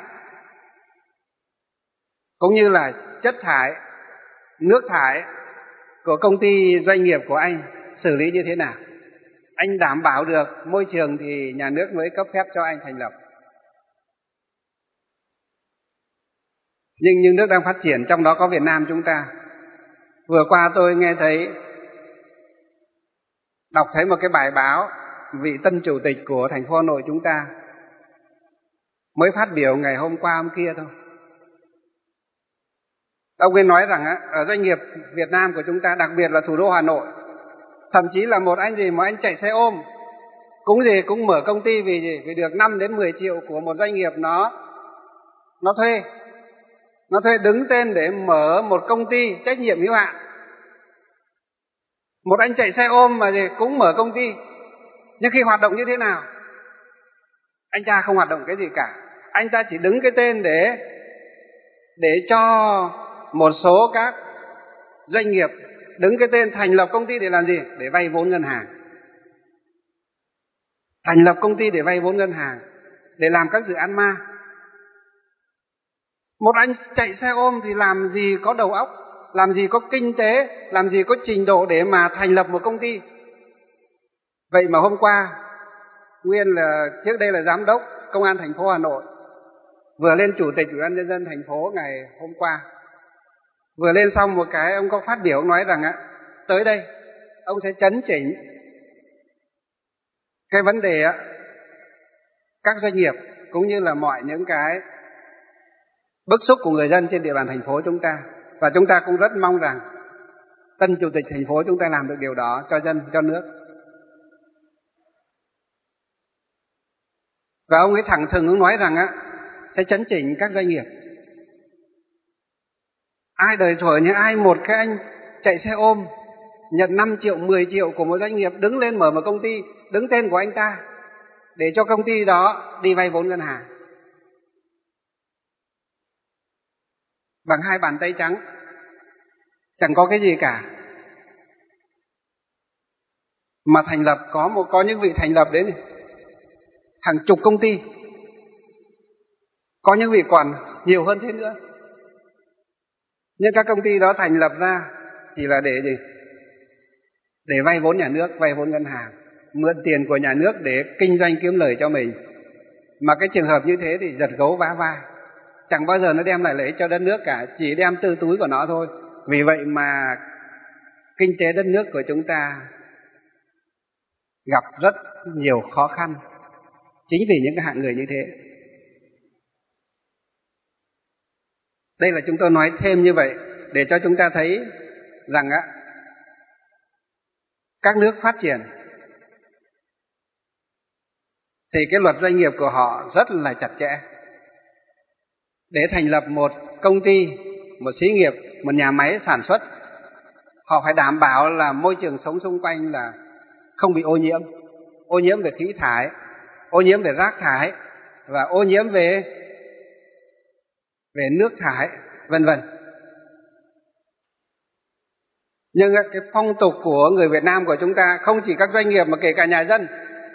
cũng như là chất thải, nước thải của công ty doanh nghiệp của anh xử lý như thế nào. Anh đảm bảo được môi trường thì nhà nước mới cấp phép cho anh thành lập. Nhưng những nước đang phát triển, trong đó có Việt Nam chúng ta. Vừa qua tôi nghe thấy, đọc thấy một cái bài báo vị tân chủ tịch của thành phố Hà Nội chúng ta mới phát biểu ngày hôm qua hôm kia thôi. Ông ấy nói rằng ở doanh nghiệp Việt Nam của chúng ta, đặc biệt là thủ đô Hà Nội, thậm chí là một anh gì mà anh chạy xe ôm cũng gì cũng mở công ty vì gì? Vì được năm đến mười triệu của một doanh nghiệp nó nó thuê. Nó thuê đứng tên để mở một công ty trách nhiệm hữu hạn. Một anh chạy xe ôm mà gì cũng mở công ty. Nhưng khi hoạt động như thế nào? Anh ta không hoạt động cái gì cả. Anh ta chỉ đứng cái tên để để cho một số các doanh nghiệp đứng cái tên thành lập công ty để làm gì? Để vay vốn ngân hàng. Thành lập công ty để vay vốn ngân hàng, để làm các dự án ma. Một anh chạy xe ôm thì làm gì có đầu óc, làm gì có kinh tế, làm gì có trình độ để mà thành lập một công ty. Vậy mà hôm qua, nguyên là trước đây là giám đốc công an thành phố Hà Nội, vừa lên chủ tịch Ủy ban nhân dân thành phố ngày hôm qua, vừa lên xong một cái ông có phát biểu, ông nói rằng á, tới đây ông sẽ chấn chỉnh cái vấn đề á, các doanh nghiệp cũng như là mọi những cái bức xúc của người dân trên địa bàn thành phố chúng ta. Và chúng ta cũng rất mong rằng Tân chủ tịch thành phố chúng ta làm được điều đó cho dân, cho nước. Và ông ấy thẳng thừng ông nói rằng á sẽ chấn chỉnh các doanh nghiệp. Ai đời thổi như ai một cái anh chạy xe ôm nhận năm triệu, mười triệu của một doanh nghiệp đứng lên mở một công ty đứng tên của anh ta để cho công ty đó đi vay vốn ngân hàng bằng hai bàn tay trắng, chẳng có cái gì cả, mà thành lập có một có những vị thành lập đến hàng chục công ty, có những vị còn nhiều hơn thế nữa. Nhưng các công ty đó thành lập ra chỉ là để gì? Để vay vốn nhà nước, vay vốn ngân hàng, mượn tiền của nhà nước để kinh doanh kiếm lời cho mình. Mà cái trường hợp như thế thì giật gấu vá vai, chẳng bao giờ nó đem lại lợi ích cho đất nước cả, chỉ đem tư túi của nó thôi. Vì vậy mà kinh tế đất nước của chúng ta gặp rất nhiều khó khăn, chính vì những cái hạng người như thế. Đây là chúng tôi nói thêm như vậy để cho chúng ta thấy rằng á, các nước phát triển thì cái luật doanh nghiệp của họ rất là chặt chẽ. Để thành lập một công ty, một xí nghiệp, một nhà máy sản xuất, họ phải đảm bảo là môi trường sống xung quanh là không bị ô nhiễm. Ô nhiễm về khí thải, ô nhiễm về rác thải và ô nhiễm về về nước thải, vân vân. Nhưng cái phong tục của người Việt Nam của chúng ta, không chỉ các doanh nghiệp mà kể cả nhà dân.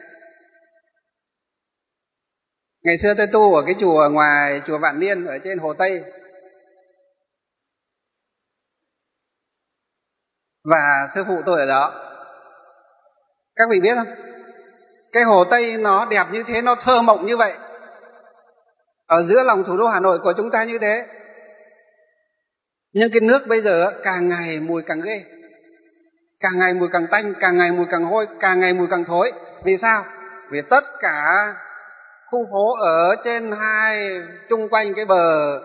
Ngày xưa tôi tu ở cái chùa ở ngoài chùa Vạn Niên ở trên Hồ Tây, và sư phụ tôi ở đó. Các vị biết không? Cái Hồ Tây nó đẹp như thế, nó thơ mộng như vậy, ở giữa lòng thủ đô Hà Nội của chúng ta như thế. Nhưng cái nước bây giờ càng ngày mùi càng ghê, càng ngày mùi càng tanh, càng ngày mùi càng hôi, càng ngày mùi càng thối. Vì sao? Vì tất cả khu phố ở trên hai chung quanh cái bờ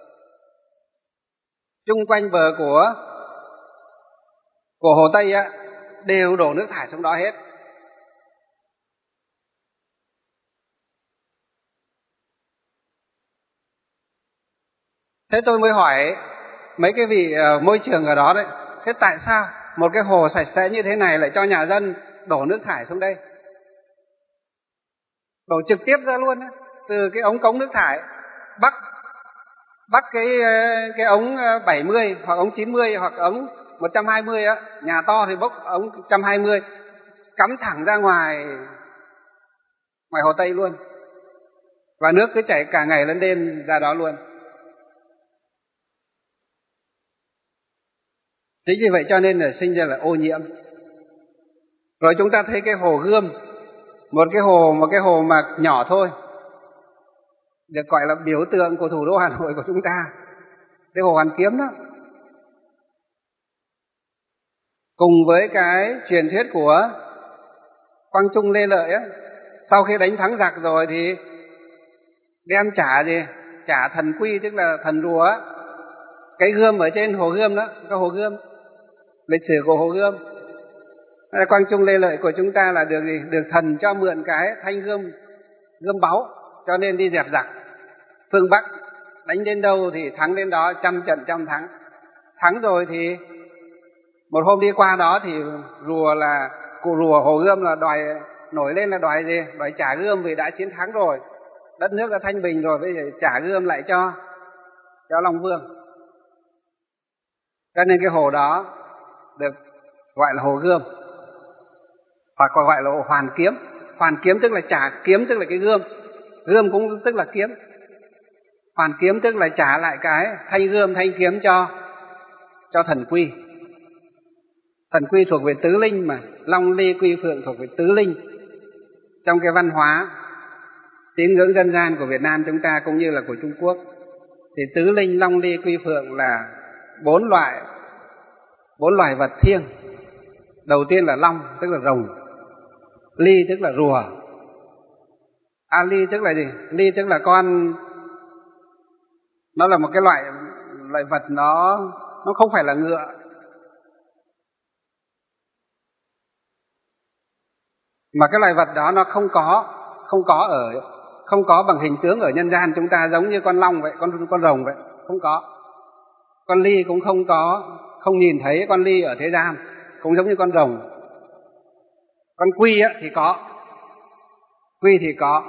chung quanh bờ của của Hồ Tây á đều đổ nước thải xuống đó hết. Thế tôi mới hỏi mấy cái vị uh, môi trường ở đó đấy, thế tại sao một cái hồ sạch sẽ như thế này lại cho nhà dân đổ nước thải xuống đây? Đổ trực tiếp ra luôn á, từ cái ống cống nước thải, bắt bắt cái cái ống bảy mươi hoặc ống chín mươi hoặc ống một trăm hai mươi á, nhà to thì bốc ống một trăm hai mươi cắm thẳng ra ngoài ngoài Hồ Tây luôn, và nước cứ chảy cả ngày lẫn đêm ra đó luôn. Chính vì vậy cho nên là sinh ra là ô nhiễm. Rồi chúng ta thấy cái hồ Gươm, một cái hồ một cái hồ mà nhỏ thôi, được gọi là biểu tượng của thủ đô Hà Nội của chúng ta, cái hồ Hoàn Kiếm đó. Cùng với cái truyền thuyết của Quang Trung Lê Lợi á, sau khi đánh thắng giặc rồi thì đem trả gì? Trả thần quy, tức là thần rùa á. Cái gươm ở trên hồ Gươm đó, cái hồ Gươm, lịch sử của hồ Gươm. Quang Trung Lê Lợi của chúng ta là được gì? Được thần cho mượn cái thanh gươm, gươm báu, cho nên đi dẹp giặc phương Bắc, đánh đến đâu thì thắng đến đó, trăm trận trăm thắng. Thắng rồi thì một hôm đi qua đó thì rùa là cụ rùa hồ Gươm là đòi nổi lên, là đòi gì? Đòi trả gươm vì đã chiến thắng rồi, đất nước đã thanh bình rồi, bây giờ trả gươm lại cho cho Long Vương. Cho nên cái hồ đó được gọi là hồ Gươm, hoặc còn gọi là hồ Hoàn Kiếm. Hoàn Kiếm tức là trả, kiếm tức là cái gươm, gươm cũng tức là kiếm. Hoàn Kiếm tức là trả lại cái thanh gươm, thanh kiếm cho cho thần quy. Thần quy thuộc về tứ linh mà, Long Ly Quy Phượng thuộc về tứ linh. Trong cái văn hóa tín ngưỡng dân gian của Việt Nam chúng ta cũng như là của Trung Quốc thì tứ linh Long Ly Quy Phượng là bốn loại bốn loài vật thiêng. Đầu tiên là long, tức là rồng. Ly tức là rùa. À, ly tức là gì? Ly tức là con, nó là một cái loại loại vật, nó nó không phải là ngựa, Mà cái loài vật đó nó không có không có ở không có bằng hình tướng ở nhân gian chúng ta, giống như con long vậy, con con rồng vậy, không có. Con ly cũng không có, không nhìn thấy con ly ở thế gian, cũng giống như con rồng. Con quy á, thì có, quy thì có,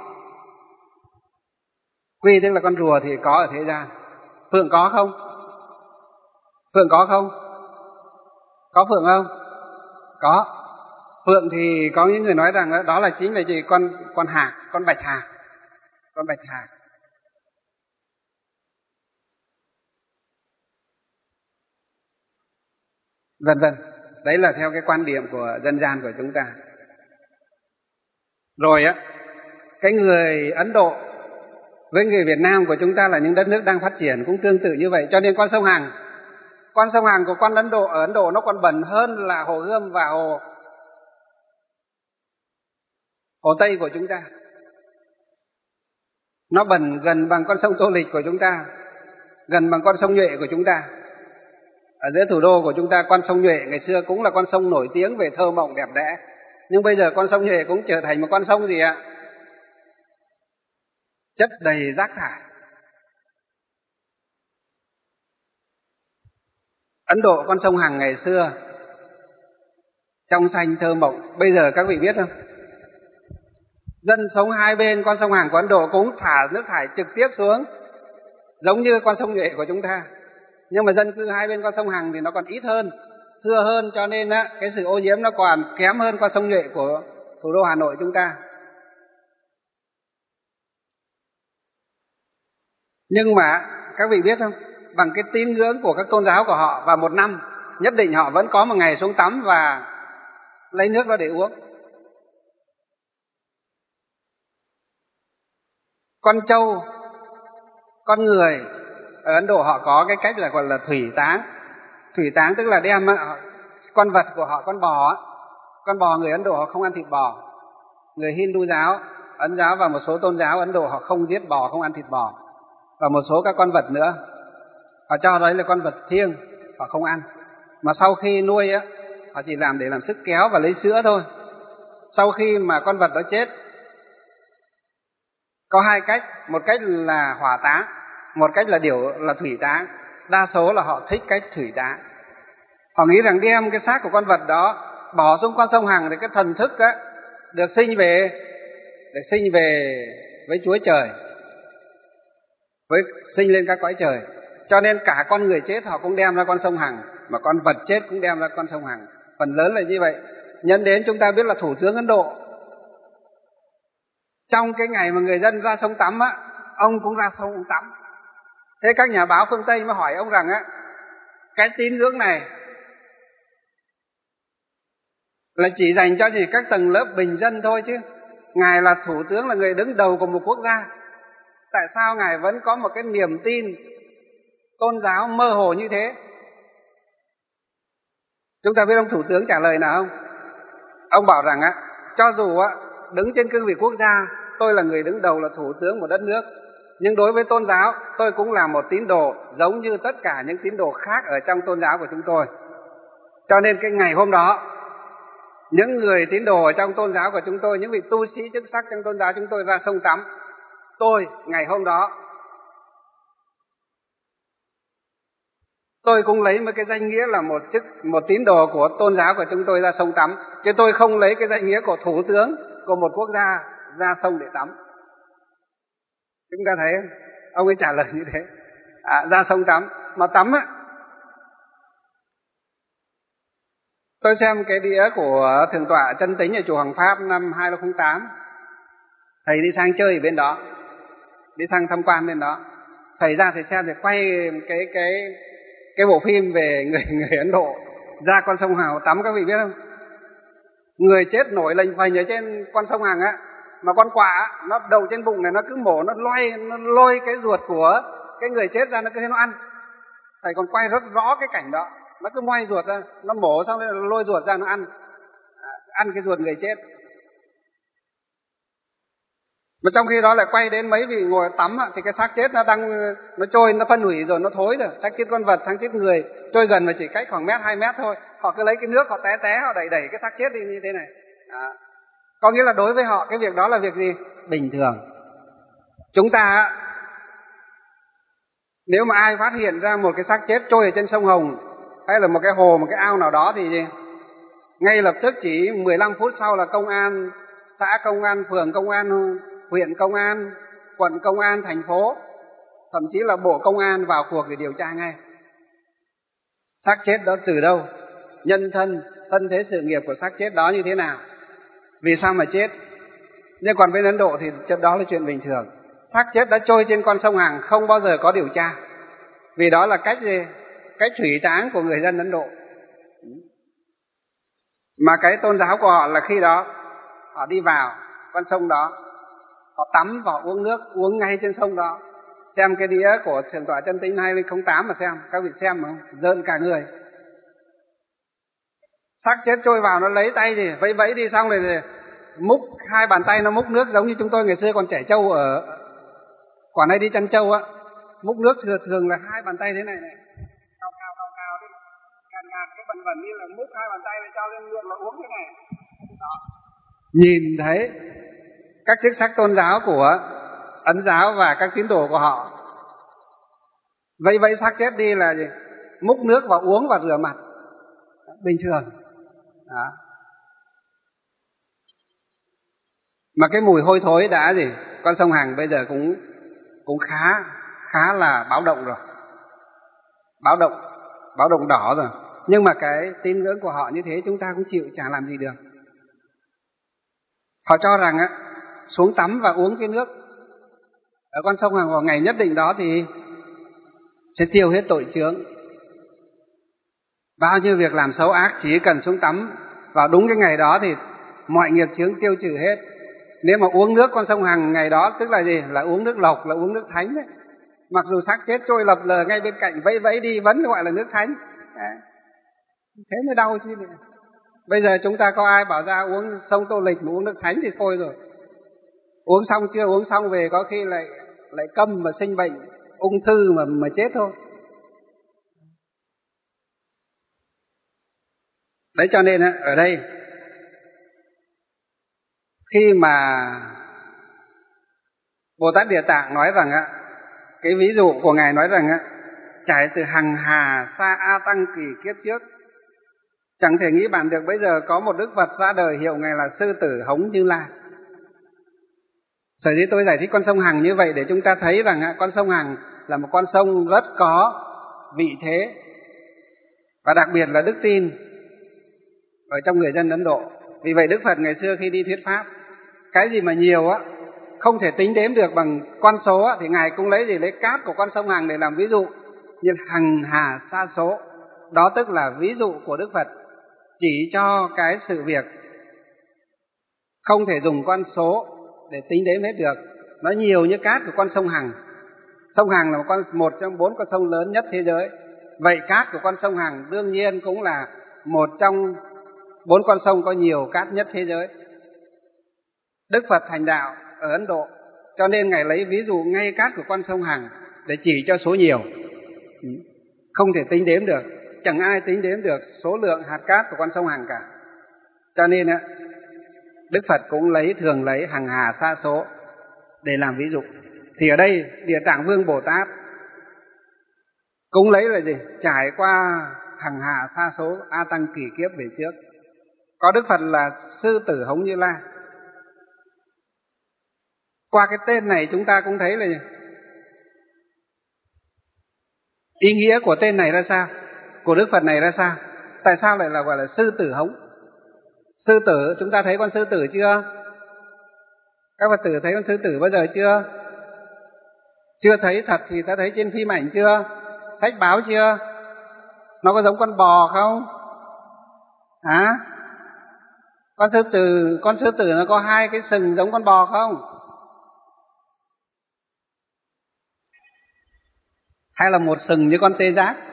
quy tức là con rùa thì có ở thế gian. Phượng có không? Phượng có không? Có phượng không? Có. Phượng thì có những người nói rằng đó là chính là gì? Con con hạc, con bạch hạc, con bạch hạc. Vân vân. Đấy là theo cái quan điểm của dân gian của chúng ta. Rồi á, cái người Ấn Độ với người Việt Nam của chúng ta là những đất nước đang phát triển cũng tương tự như vậy. Cho nên con sông Hằng, con sông Hằng của con Ấn Độ ở Ấn Độ nó còn bẩn hơn là hồ Gươm và hồ hồ Tây của chúng ta. Nó bẩn gần bằng con sông Tô Lịch của chúng ta, gần bằng con sông Nhuệ của chúng ta. Ở giữa thủ đô của chúng ta, con sông Nhuệ ngày xưa cũng là con sông nổi tiếng về thơ mộng đẹp đẽ, nhưng bây giờ con sông Nhuệ cũng trở thành một con sông gì ạ? Chất đầy rác thải. Ấn Độ con sông Hằng ngày xưa trong xanh thơ mộng, bây giờ các vị biết không? Dân sống hai bên con sông Hằng của Ấn Độ cũng thả nước thải trực tiếp xuống, giống như con sông Nhuệ của chúng ta. Nhưng mà dân cư hai bên con sông Hằng thì nó còn ít hơn, thưa hơn, cho nên á, cái sự ô nhiễm nó còn kém hơn con sông Nhuệ của thủ đô Hà Nội chúng ta. Nhưng mà các vị biết không, bằng cái tín ngưỡng của các tôn giáo của họ, và một năm nhất định họ vẫn có một ngày xuống tắm và lấy nước đó để uống. Con trâu, con người ở Ấn Độ họ có cái cách là gọi là thủy táng. Thủy táng tức là đem con vật của họ, con bò, con bò người Ấn Độ họ không ăn thịt bò. Người Hindu giáo, Ấn giáo và một số tôn giáo Ấn Độ họ không giết bò, không ăn thịt bò. Và một số các con vật nữa, họ cho đấy là con vật thiêng, họ không ăn. Mà sau khi nuôi á, họ chỉ làm để làm sức kéo và lấy sữa thôi. Sau khi mà con vật đó chết, có hai cách, một cách là hỏa táng, một cách là điều là thủy táng. Đa số là họ thích cách thủy táng. Họ nghĩ rằng đem cái xác của con vật đó bỏ xuống con sông Hằng thì cái thần thức á được sinh về, được sinh về với Chúa Trời, với sinh lên các cõi trời. Cho nên cả con người chết họ cũng đem ra con sông Hằng, mà con vật chết cũng đem ra con sông Hằng. Phần lớn là như vậy. Nhân đến chúng ta biết là thủ tướng Ấn Độ, trong cái ngày mà người dân ra sông tắm á, ông cũng ra sông tắm. Thế các nhà báo phương Tây mới hỏi ông rằng á, cái tín ngưỡng này là chỉ dành cho gì các tầng lớp bình dân thôi chứ, ngài là thủ tướng, là người đứng đầu của một quốc gia, tại sao ngài vẫn có một cái niềm tin tôn giáo mơ hồ như thế? Chúng ta biết ông thủ tướng trả lời nào không? Ông bảo rằng á, cho dù á đứng trên cương vị quốc gia, tôi là người đứng đầu, là thủ tướng một đất nước, nhưng đối với tôn giáo tôi cũng là một tín đồ giống như tất cả những tín đồ khác ở trong tôn giáo của chúng tôi. Cho nên cái ngày hôm đó, những người tín đồ ở trong tôn giáo của chúng tôi, những vị tu sĩ chức sắc trong tôn giáo chúng tôi ra sông tắm, tôi ngày hôm đó tôi cũng lấy một cái danh nghĩa là một chức một tín đồ của tôn giáo của chúng tôi ra sông tắm, chứ tôi không lấy cái danh nghĩa của thủ tướng của một quốc gia ra sông để tắm. Chúng ta thấy ông ấy trả lời như thế, à, ra sông tắm. Mà tắm á, tôi xem cái đĩa của Thượng tọa Chân Tính ở chùa Hoàng Pháp năm hai không không tám, thầy đi sang chơi ở bên đó, đi sang tham quan bên đó, thầy ra thầy xem thì quay cái cái cái bộ phim về người người Ấn Độ ra con sông Hằng tắm. Các vị biết không, người chết nổi lềnh phềnh ở trên con sông Hằng á, mà con quạ á, nó đầu trên bụng này nó cứ mổ, nó lôi nó lôi cái ruột của cái người chết ra, nó cứ thế nó ăn. Thầy còn quay rất rõ cái cảnh đó, nó cứ moi ruột ra, nó mổ xong rồi nó lôi ruột ra nó ăn, à, ăn cái ruột người chết. Mà trong khi đó lại quay đến mấy vị ngồi tắm á, thì cái xác chết nó đang nó trôi, nó phân hủy rồi, nó thối rồi, xác chết con vật, xác chết người trôi gần mà chỉ cách khoảng mét hai mét thôi, họ cứ lấy cái nước họ té té họ đẩy đẩy cái xác chết đi như thế này. À. Có nghĩa là đối với họ cái việc đó là việc gì? Bình thường. Chúng ta nếu mà ai phát hiện ra một cái xác chết trôi ở trên sông Hồng hay là một cái hồ, một cái ao nào đó thì gì? Ngay lập tức chỉ mười lăm phút sau là công an xã, công an phường, công an huyện, công an quận, công an thành phố, thậm chí là bộ công an vào cuộc để điều tra ngay. Xác chết đó từ đâu? Nhân thân, thân thế sự nghiệp của xác chết đó như thế nào? Vì sao mà chết? Nhưng còn bên Ấn Độ thì đó là chuyện bình thường. Xác chết đã trôi trên con sông Hằng không bao giờ có điều tra. Vì đó là cách gì? Cách thủy táng của người dân Ấn Độ. Mà cái tôn giáo của họ là khi đó họ đi vào con sông đó, họ tắm và họ uống nước, uống ngay trên sông đó. Xem cái đĩa của Thượng tọa Chân Tĩnh hai không không tám mà xem, các vị xem mà không? Rợn cả người. Xác chết trôi vào nó lấy tay gì vẫy vẫy đi, xong rồi thì múc hai bàn tay nó múc nước, giống như chúng tôi ngày xưa còn trẻ trâu ở quả này đi chăn trâu á, múc nước thường thường là hai bàn tay thế này này, cao cao cao cao đi, ngàn ngàn cái bẩn bẩn như là múc hai bàn tay này cho lên nước là uống thế này. Đó. Nhìn thấy các chức sắc tôn giáo của Ấn giáo và các tín đồ của họ vẫy vẫy xác chết đi là gì? Múc nước và uống và rửa mặt bình thường. Đó. Mà cái mùi hôi thối đã gì? Con sông Hằng bây giờ cũng cũng khá khá là báo động rồi, báo động báo động đỏ rồi. Nhưng mà cái tín ngưỡng của họ như thế chúng ta cũng chịu, chả làm gì được. Họ cho rằng á, xuống tắm và uống cái nước ở con sông Hằng vào ngày nhất định đó thì sẽ tiêu hết tội chướng. Bao nhiêu việc làm xấu ác chỉ cần xuống tắm vào đúng cái ngày đó thì mọi nghiệp chướng tiêu trừ hết. Nếu mà uống nước con sông Hằng ngày đó tức là gì? Là uống nước lộc, là uống nước thánh đấy. Mặc dù xác chết trôi lập lờ ngay bên cạnh vẫy vẫy đi vẫn gọi là nước thánh. Đấy. Thế mới đau chứ. Bây giờ chúng ta có ai bảo ra uống sông Tô Lịch mà uống nước thánh thì thôi rồi. Uống xong chưa uống xong về có khi lại lại câm mà sinh bệnh ung thư mà mà chết thôi. Đấy, cho nên ở đây khi mà Bồ Tát Địa Tạng nói rằng á, cái ví dụ của Ngài nói rằng á, trải từ hằng hà sa A Tăng kỳ kiếp trước, chẳng thể nghĩ bàn được bây giờ có một Đức Phật ra đời hiệu Ngài là Sư Tử Hống Như Lai. Sở dĩ tôi giải thích con sông Hằng như vậy để chúng ta thấy rằng á, con sông Hằng là một con sông rất có vị thế và đặc biệt là đức tin ở trong người dân Ấn Độ. Vì vậy Đức Phật ngày xưa khi đi thuyết pháp, cái gì mà nhiều á không thể tính đếm được bằng con số á, thì Ngài cũng lấy gì? Lấy cát của con sông Hằng để làm ví dụ, như hằng hà sa số. Đó tức là ví dụ của Đức Phật chỉ cho cái sự việc không thể dùng con số để tính đếm hết được. Nó nhiều như cát của con sông Hằng. Sông Hằng là một, con, một trong bốn con sông lớn nhất thế giới. Vậy cát của con sông Hằng đương nhiên cũng là một trong bốn con sông có nhiều cát nhất thế giới. Đức Phật thành đạo ở Ấn Độ, cho nên Ngài lấy ví dụ ngay cát của con sông Hằng để chỉ cho số nhiều, không thể tính đếm được. Chẳng ai tính đếm được số lượng hạt cát của con sông Hằng cả. Cho nên Đức Phật cũng lấy thường lấy hằng hà sa số để làm ví dụ. Thì ở đây Địa Tạng Vương Bồ Tát cũng lấy là gì? Trải qua hằng hà sa số A Tăng kỳ kiếp về trước. Có Đức Phật là Sư Tử Hống Như Lai. Qua cái tên này chúng ta cũng thấy là gì? Ý nghĩa của tên này ra sao? Của Đức Phật này ra sao? Tại sao lại là gọi là Sư Tử Hống? Sư tử, chúng ta thấy con sư tử chưa? Các Phật tử thấy con sư tử bao giờ chưa? Chưa thấy thật thì ta thấy trên phim ảnh chưa? Sách báo chưa? Nó có giống con bò không? Hả? Con sư tử, con sư tử nó có hai cái sừng giống con bò không? Hay là một sừng như con tê giác?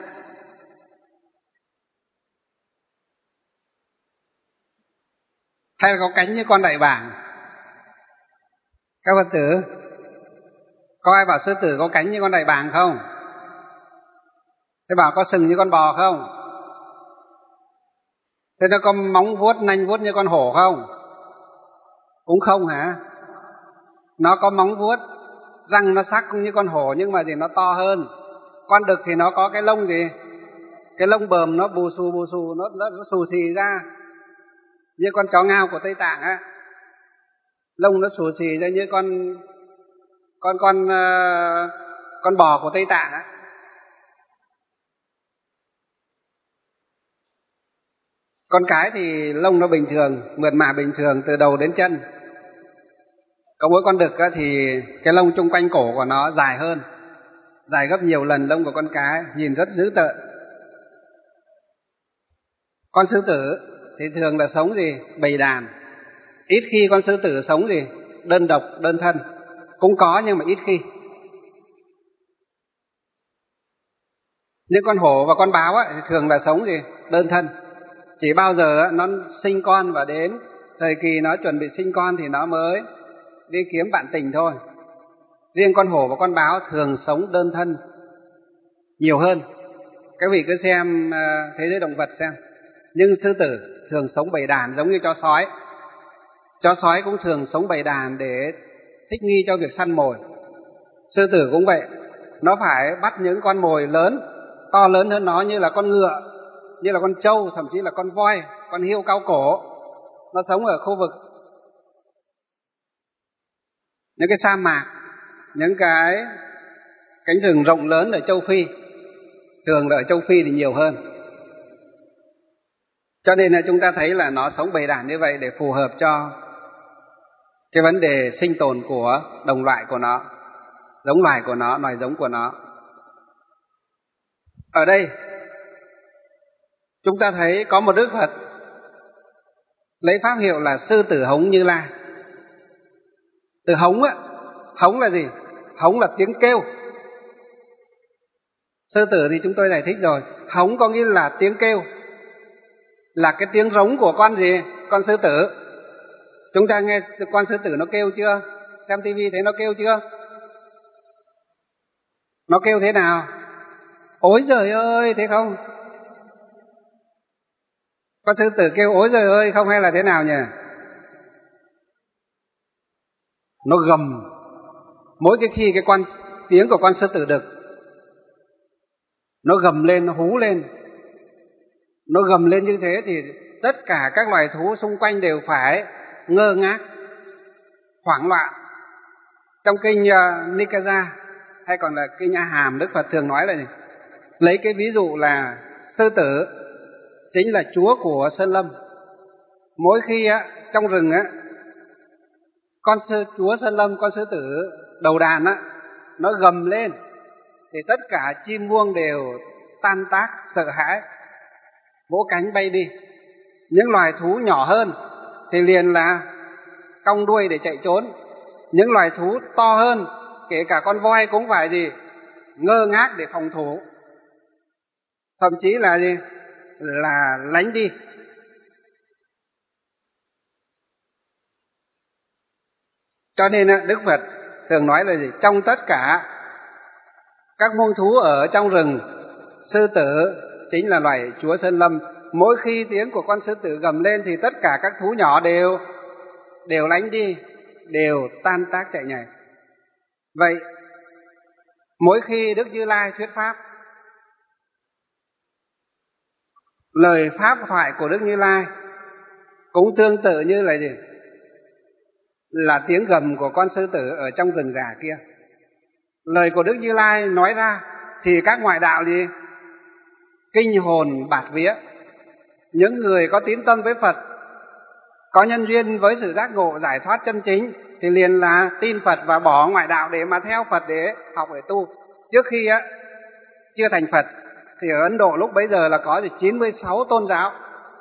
Hay là có cánh như con đại bàng? Các Phật tử, có ai bảo sư tử có cánh như con đại bàng không? Thế bảo có sừng như con bò không? Thế nó có móng vuốt, nanh vuốt như con hổ không? Cũng không hả? Nó có móng vuốt, răng nó sắc cũng như con hổ nhưng mà gì nó to hơn. Con đực thì nó có cái lông gì? Cái lông bờm nó bù xù bù xù, nó, nó, nó xù xì ra. Như con chó ngao của Tây Tạng á, lông nó xù xì ra như con con con uh, con bò của Tây Tạng á. Con cái thì lông nó bình thường, mượt mà bình thường từ đầu đến chân. Còn mỗi con đực á, thì cái lông chung quanh cổ của nó dài hơn, dài gấp nhiều lần lông của con cái, nhìn rất dữ tợn. Con sư tử thì thường là sống gì? Bầy đàn. Ít khi con sư tử sống gì? Đơn độc, đơn thân. Cũng có nhưng mà ít khi. Nhưng con hổ và con báo á, thì thường là sống gì? Đơn thân. Chỉ bao giờ á, nó sinh con và đến thời kỳ nó chuẩn bị sinh con thì nó mới đi kiếm bạn tình thôi. Riêng con hổ và con báo thường sống đơn thân nhiều hơn. Các vị cứ xem uh, thế giới động vật xem. Nhưng sư tử thường sống bầy đàn giống như chó sói. Chó sói cũng thường sống bầy đàn để thích nghi cho việc săn mồi. Sư tử cũng vậy, nó phải bắt những con mồi lớn, to lớn hơn nó như là con ngựa, như là con trâu, thậm chí là con voi, con hươu cao cổ. Nó sống ở khu vực những cái sa mạc, những cái cánh rừng rộng lớn ở châu Phi. Thường là ở châu Phi thì nhiều hơn. Cho nên là chúng ta thấy là nó sống bầy đàn như vậy để phù hợp cho cái vấn đề sinh tồn của đồng loại của nó, giống loài của nó, loài giống của nó. Ở đây chúng ta thấy có một Đức Phật lấy pháp hiệu là Sư Tử Hống Như Lai. Từ hống á, hống là gì? Hống là tiếng kêu. Sư tử thì chúng tôi giải thích rồi, hống có nghĩa là tiếng kêu, là cái tiếng rống của con gì? Con sư tử. Chúng ta nghe con sư tử nó kêu chưa? Xem tivi thấy nó kêu chưa? Nó kêu thế nào? Ối giời ơi, thế không? Con sư tử kêu ối giời ơi không hay là thế nào nhỉ? Nó gầm. Mỗi cái khi cái con tiếng của con sư tử đực nó gầm lên, nó hú lên, nó gầm lên như thế thì tất cả các loài thú xung quanh đều phải ngơ ngác, hoảng loạn. Trong kinh uh, Nikaya hay còn là kinh A Hàm, Đức Phật thường nói là gì? Lấy cái ví dụ là sư tử chính là chúa của sơn lâm. Mỗi khi á, trong rừng á, con sư, chúa sơn lâm, con sư tử đầu đàn á, nó gầm lên thì tất cả chim muông đều tan tác, sợ hãi, vỗ cánh bay đi. Những loài thú nhỏ hơn thì liền là cong đuôi để chạy trốn. Những loài thú to hơn, kể cả con voi cũng phải gì? Ngơ ngác để phòng thủ. Thậm chí là gì? Là lánh đi. Cho nên Đức Phật thường nói là gì? Trong tất cả các muông thú ở trong rừng, sư tử chính là loài chúa sơn lâm. Mỗi khi tiếng của con sư tử gầm lên thì tất cả các thú nhỏ đều đều lánh đi, đều tan tác chạy nhảy. Vậy mỗi khi Đức Như Lai thuyết pháp, lời pháp thoại của Đức Như Lai cũng tương tự như là gì? Là tiếng gầm của con sư tử ở trong rừng già kia. Lời của Đức Như Lai nói ra thì các ngoại đạo gì? Kinh hồn bạt vía. Những người có tín tâm với Phật, có nhân duyên với sự giác ngộ giải thoát chân chính thì liền là tin Phật và bỏ ngoại đạo để mà theo Phật để học để tu. Trước khi á, chưa thành Phật thì ở Ấn Độ lúc bấy giờ là có chín mươi sáu tôn giáo.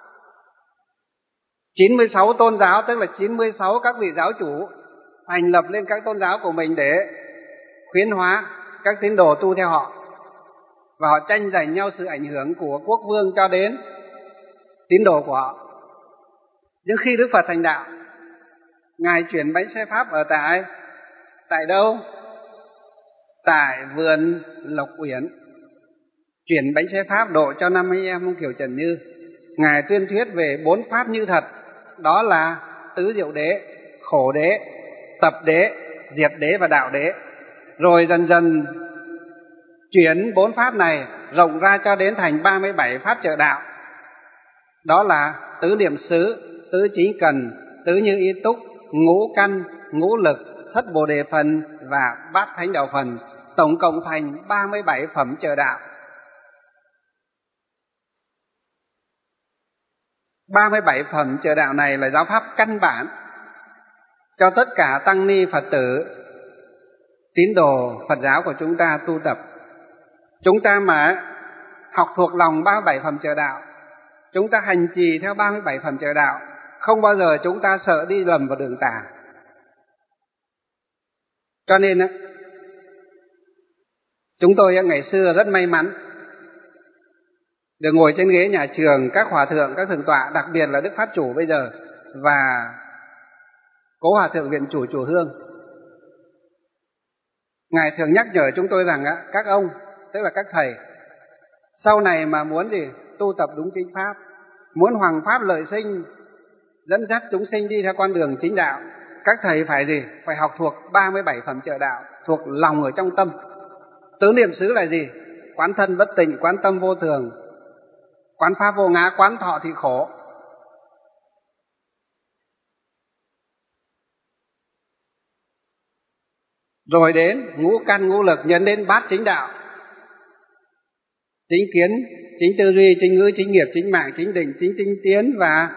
chín mươi sáu tôn giáo tức là chín mươi sáu các vị giáo chủ thành lập lên các tôn giáo của mình để khuyến hóa các tín đồ tu theo họ. Và họ tranh giành nhau sự ảnh hưởng của quốc vương cho đến tín đồ của họ. Nhưng khi Đức Phật thành đạo, Ngài chuyển bánh xe Pháp ở tại tại đâu? Tại vườn Lộc Uyển. Chuyển bánh xe Pháp độ cho năm anh em ông Kiều Trần Như. Ngài tuyên thuyết về bốn pháp như thật, đó là tứ diệu đế, khổ đế, tập đế, diệt đế và đạo đế. Rồi dần dần chuyển bốn pháp này rộng ra cho đến thành ba mươi bảy pháp trợ đạo. Đó là tứ niệm xứ, tứ chính cần, tứ như ý túc, ngũ căn, ngũ lực, thất bồ đề phần và bát thánh đạo phần, tổng cộng thành ba mươi bảy phẩm trợ đạo. ba mươi bảy phẩm trợ đạo này là giáo pháp căn bản cho tất cả tăng ni Phật tử, tín đồ Phật giáo của chúng ta tu tập. Chúng ta mà học thuộc lòng ba mươi bảy phẩm trợ đạo, chúng ta hành trì theo ba mươi bảy phẩm trợ đạo, không bao giờ chúng ta sợ đi lầm vào đường tà. Cho nên chúng tôi ngày xưa rất may mắn được ngồi trên ghế nhà trường các hòa thượng, các thượng tọa, đặc biệt là Đức Pháp Chủ bây giờ và Cố Hòa Thượng Viện Chủ Chùa Hương. Ngài thường nhắc nhở chúng tôi rằng các ông, tức là các thầy, sau này mà muốn gì tu tập đúng chính pháp, muốn hoằng pháp lợi sinh, dẫn dắt chúng sinh đi theo con đường chính đạo, các thầy phải gì? Phải học thuộc ba mươi bảy phẩm trợ đạo, thuộc lòng ở trong tâm. Tứ niệm xứ là gì? Quán thân bất tịnh, quán tâm vô thường, quán pháp vô ngã, quán thọ thì khổ. Rồi đến ngũ căn ngũ lực, nhấn đến bát chính đạo. Chính kiến, chính tư duy, chính ngữ, chính nghiệp, chính mạng, chính định, chính tinh tiến. Và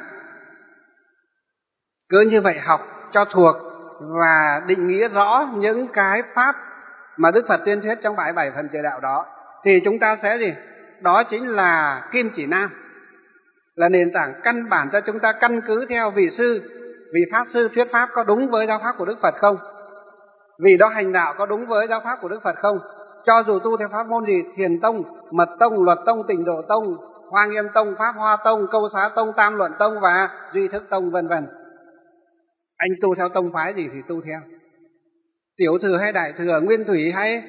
cứ như vậy học cho thuộc và định nghĩa rõ những cái pháp mà Đức Phật tuyên thuyết trong ba mươi bảy phẩm trợ đạo đó, thì chúng ta sẽ gì? Đó chính là kim chỉ nam, là nền tảng căn bản cho chúng ta căn cứ theo vị sư, vị pháp sư thuyết pháp có đúng với giáo pháp của Đức Phật không? Vì đó hành đạo có đúng với giáo pháp của Đức Phật không? Cho dù tu theo pháp môn gì, Thiền tông, Mật tông, Luật tông, Tịnh độ tông, Hoa Nghiêm tông, Pháp Hoa tông, Câu Xá tông, Tam luận tông và Duy thức tông vân vân. Anh tu theo tông phái gì thì tu theo, tiểu thừa hay đại thừa, nguyên thủy hay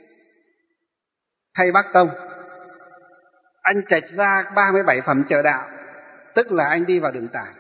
hay Bắc tông, anh trạch ra ba mươi bảy phẩm trợ đạo, tức là anh đi vào đường tải.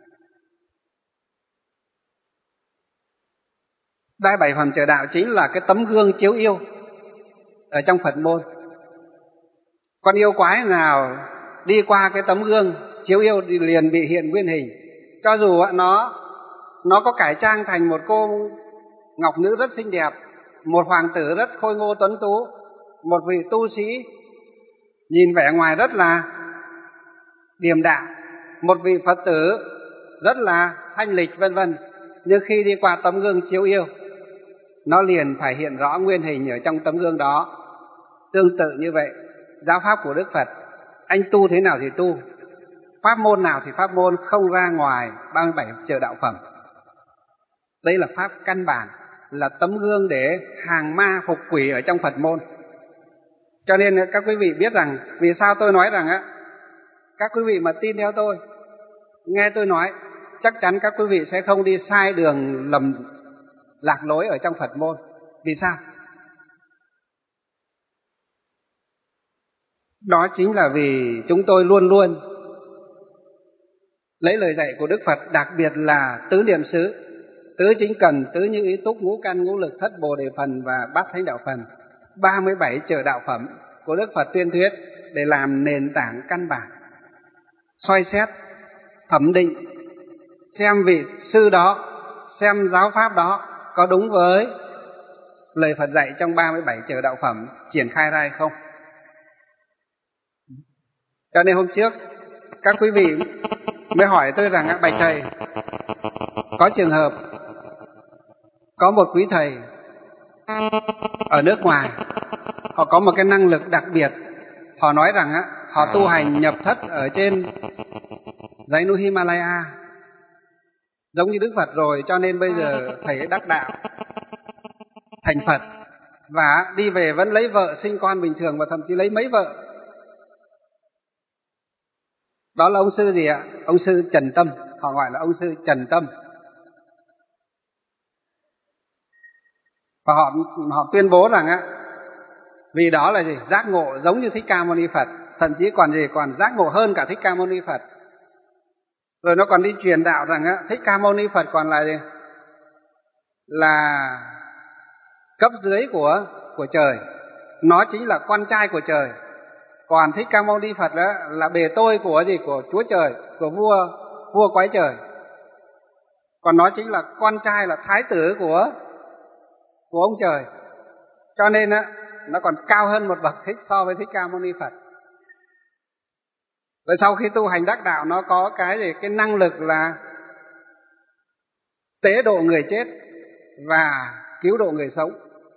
ba mươi bảy phẩm trợ đạo chính là cái tấm gương chiếu yêu ở trong Phật môn. Con yêu quái nào đi qua cái tấm gương chiếu yêu thì liền bị hiện nguyên hình. Cho dù nó nó có cải trang thành một cô ngọc nữ rất xinh đẹp, một hoàng tử rất khôi ngô tuấn tú, một vị tu sĩ nhìn vẻ ngoài rất là điềm đạm, một vị Phật tử rất là thanh lịch vân vân, nhưng khi đi qua tấm gương chiếu yêu, nó liền phải hiện rõ nguyên hình ở trong tấm gương đó. Tương tự như vậy, giáo pháp của Đức Phật, anh tu thế nào thì tu, pháp môn nào thì pháp môn, không ra ngoài ba mươi bảy trợ đạo phẩm. Đây là pháp căn bản, là tấm gương để hàng ma phục quỷ ở trong Phật môn. Cho nên các quý vị biết rằng, vì sao tôi nói rằng á, các quý vị mà tin theo tôi, nghe tôi nói, chắc chắn các quý vị sẽ không đi sai đường lầm lạc lối ở trong Phật môn. Vì sao? Đó chính là vì chúng tôi luôn luôn lấy lời dạy của Đức Phật, đặc biệt là tứ niệm xứ, tứ chính cần, tứ như ý túc, ngũ căn ngũ lực, thất bồ đề phần và bát thánh đạo phần, ba mươi bảy trợ đạo phẩm của Đức Phật tuyên thuyết để làm nền tảng căn bản, soi xét, thẩm định, xem vị sư đó, xem giáo pháp đó có đúng với lời Phật dạy trong ba mươi bảy trợ đạo phẩm triển khai ra hay không. Cho nên hôm trước các quý vị mới hỏi tôi rằng, bạch thầy, có trường hợp có một quý thầy ở nước ngoài, họ có một cái năng lực đặc biệt, họ nói rằng họ tu hành nhập thất ở trên dãy núi Himalaya giống như Đức Phật rồi, cho nên bây giờ thầy ấy đắc đạo thành Phật, và đi về vẫn lấy vợ sinh con bình thường, và thậm chí lấy mấy vợ. Đó là ông sư gì ạ? Ông sư Trần Tâm, họ gọi là ông sư Trần Tâm. Và họ họ tuyên bố rằng á, vì đó là gì? Giác ngộ giống như Thích Ca Mâu Ni Phật, thậm chí còn gì? Còn giác ngộ hơn cả Thích Ca Mâu Ni Phật. Rồi nó còn đi truyền đạo rằng á, Thích Ca Mâu Ni Phật còn là gì? là cấp dưới của của trời, nó chính là con trai của trời. Còn Thích Ca Mâu Ni Phật đó là bề tôi của gì? Của Chúa Trời, của vua vua Quái Trời. Còn nó chính là con trai, là thái tử của của ông trời. Cho nên á, nó còn cao hơn một bậc thích so với Thích Ca Mâu Ni Phật. Rồi sau khi tu hành đắc đạo, nó có cái gì? Cái năng lực là tế độ người chết và cứu độ người sống.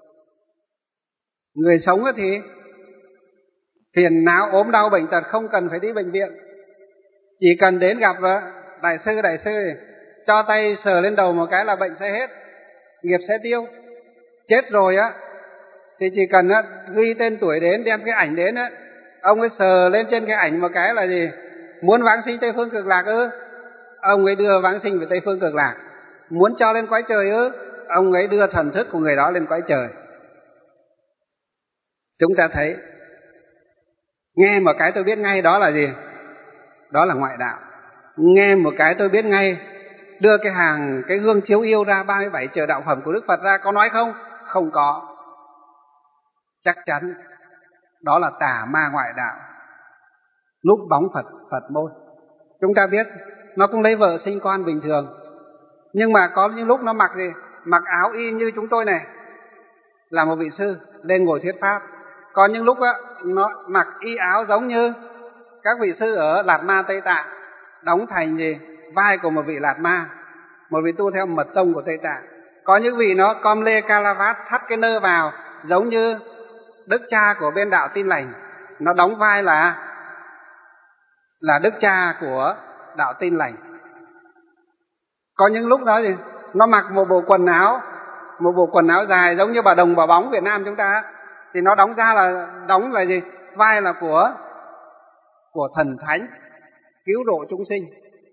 Người sống thì phiền não, ốm đau, bệnh tật không cần phải đi bệnh viện, chỉ cần đến gặp đại sư, đại sư cho tay sờ lên đầu một cái là bệnh sẽ hết, nghiệp sẽ tiêu. Chết rồi á thì chỉ cần á, ghi tên tuổi đến, đem cái ảnh đến á, ông ấy sờ lên trên cái ảnh một cái là gì? Muốn vãng sinh Tây Phương Cực Lạc ư? Ông ấy đưa vãng sinh về Tây Phương Cực Lạc. Muốn cho lên cõi trời ư? Ông ấy đưa thần thức của người đó lên cõi trời. Chúng ta thấy, nghe một cái tôi biết ngay đó là gì? Đó là ngoại đạo. Nghe một cái tôi biết ngay, đưa cái hàng, cái gương chiếu yêu ra, ba mươi bảy trời đạo phẩm của Đức Phật ra, có nói không? Không có. Chắc chắn đó là tà ma ngoại đạo, núp bóng Phật, Phật môn. Chúng ta biết nó cũng lấy vợ sinh con bình thường, nhưng mà có những lúc nó mặc gì? Mặc áo y như chúng tôi này, là một vị sư lên ngồi thuyết pháp. Có những lúc á, nó mặc y áo giống như các vị sư ở Lạt Ma Tây Tạng, đóng thành gì? Vai của một vị Lạt Ma, một vị tu theo mật tông của Tây Tạng. Có những vị nó com lê ca la vát, thắt cái nơ vào, giống như đức cha của bên đạo Tin Lành, nó đóng vai là là đức cha của đạo Tin Lành. Có những lúc đó thì nó mặc một bộ quần áo, một bộ quần áo dài giống như bà Đồng bà Bóng Việt Nam chúng ta, thì nó đóng ra là đóng là gì? Vai là của của thần thánh cứu độ chúng sinh.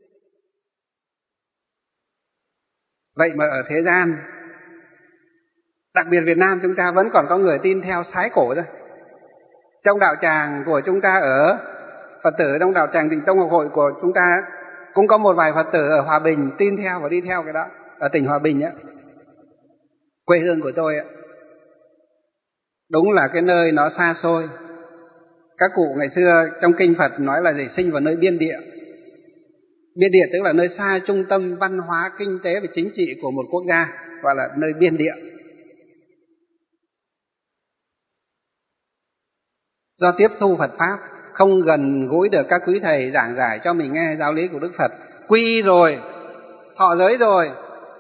Vậy mà ở thế gian, đặc biệt Việt Nam chúng ta vẫn còn có người tin theo sái cổ thôi. Trong đạo tràng của chúng ta ở Phật tử, trong đạo tràng Tịnh Tông Học Hội của chúng ta cũng có một vài Phật tử ở Hòa Bình tin theo và đi theo cái đó, ở tỉnh Hòa Bình á, quê hương của tôi á. Đúng là cái nơi nó xa xôi. Các cụ ngày xưa trong kinh Phật nói là gì? Sinh vào nơi biên địa. Biên địa tức là nơi xa trung tâm văn hóa, kinh tế và chính trị của một quốc gia, gọi là nơi biên địa. Do tiếp thu Phật Pháp, không gần gũi được các quý thầy giảng giải cho mình nghe giáo lý của Đức Phật, quy y rồi, thọ giới rồi,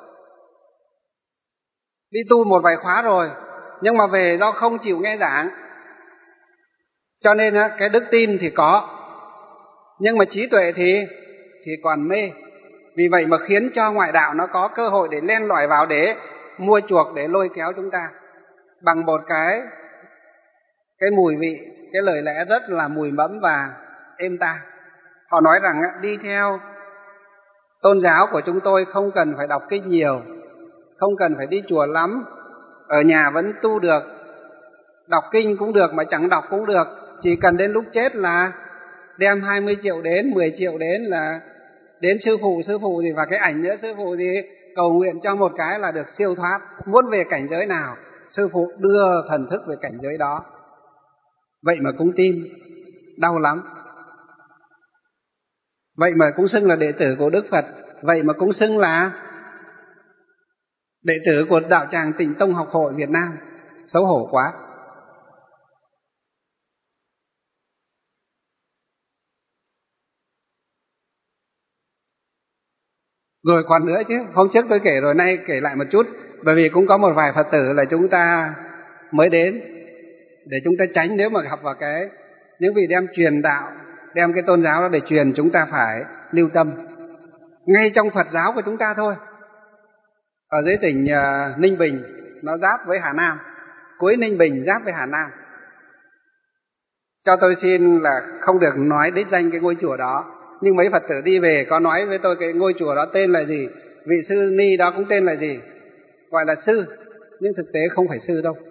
đi tu một vài khóa rồi, nhưng mà về do không chịu nghe giảng, cho nên cái đức tin thì có, nhưng mà trí tuệ thì thì còn mê. Vì vậy mà khiến cho ngoại đạo nó có cơ hội để len lỏi vào, để mua chuộc, để lôi kéo chúng ta bằng một cái cái mùi vị, cái lời lẽ rất là mùi mẫm và êm tai. Họ nói rằng đi theo tôn giáo của chúng tôi không cần phải đọc kinh nhiều, không cần phải đi chùa lắm, ở nhà vẫn tu được, đọc kinh cũng được mà chẳng đọc cũng được, chỉ cần đến lúc chết là đem hai mươi triệu đến, mười triệu đến là đến sư phụ, sư phụ gì và cái ảnh nữa, sư phụ gì cầu nguyện cho một cái là được siêu thoát. Muốn về cảnh giới nào, sư phụ đưa thần thức về cảnh giới đó. Vậy mà cũng tin, đau lắm. Vậy mà cũng xưng là đệ tử của Đức Phật, vậy mà cũng xưng là đệ tử của đạo tràng Tịnh Tông Học Hội Việt Nam. Xấu hổ quá. Rồi còn nữa chứ, hôm trước tôi kể rồi, nay kể lại một chút. Bởi vì cũng có một vài Phật tử là chúng ta mới đến, để chúng ta tránh nếu mà gặp vào cái những vị đem truyền đạo, đem cái tôn giáo đó để truyền, chúng ta phải lưu tâm. Ngay trong Phật giáo của chúng ta thôi, ở dưới tỉnh uh, Ninh Bình, nó giáp với Hà Nam, cuối Ninh Bình giáp với Hà Nam. Cho tôi xin là không được nói đích danh cái ngôi chùa đó, nhưng mấy Phật tử đi về có nói với tôi cái ngôi chùa đó tên là gì, vị sư ni đó cũng tên là gì, gọi là sư, nhưng thực tế không phải sư đâu.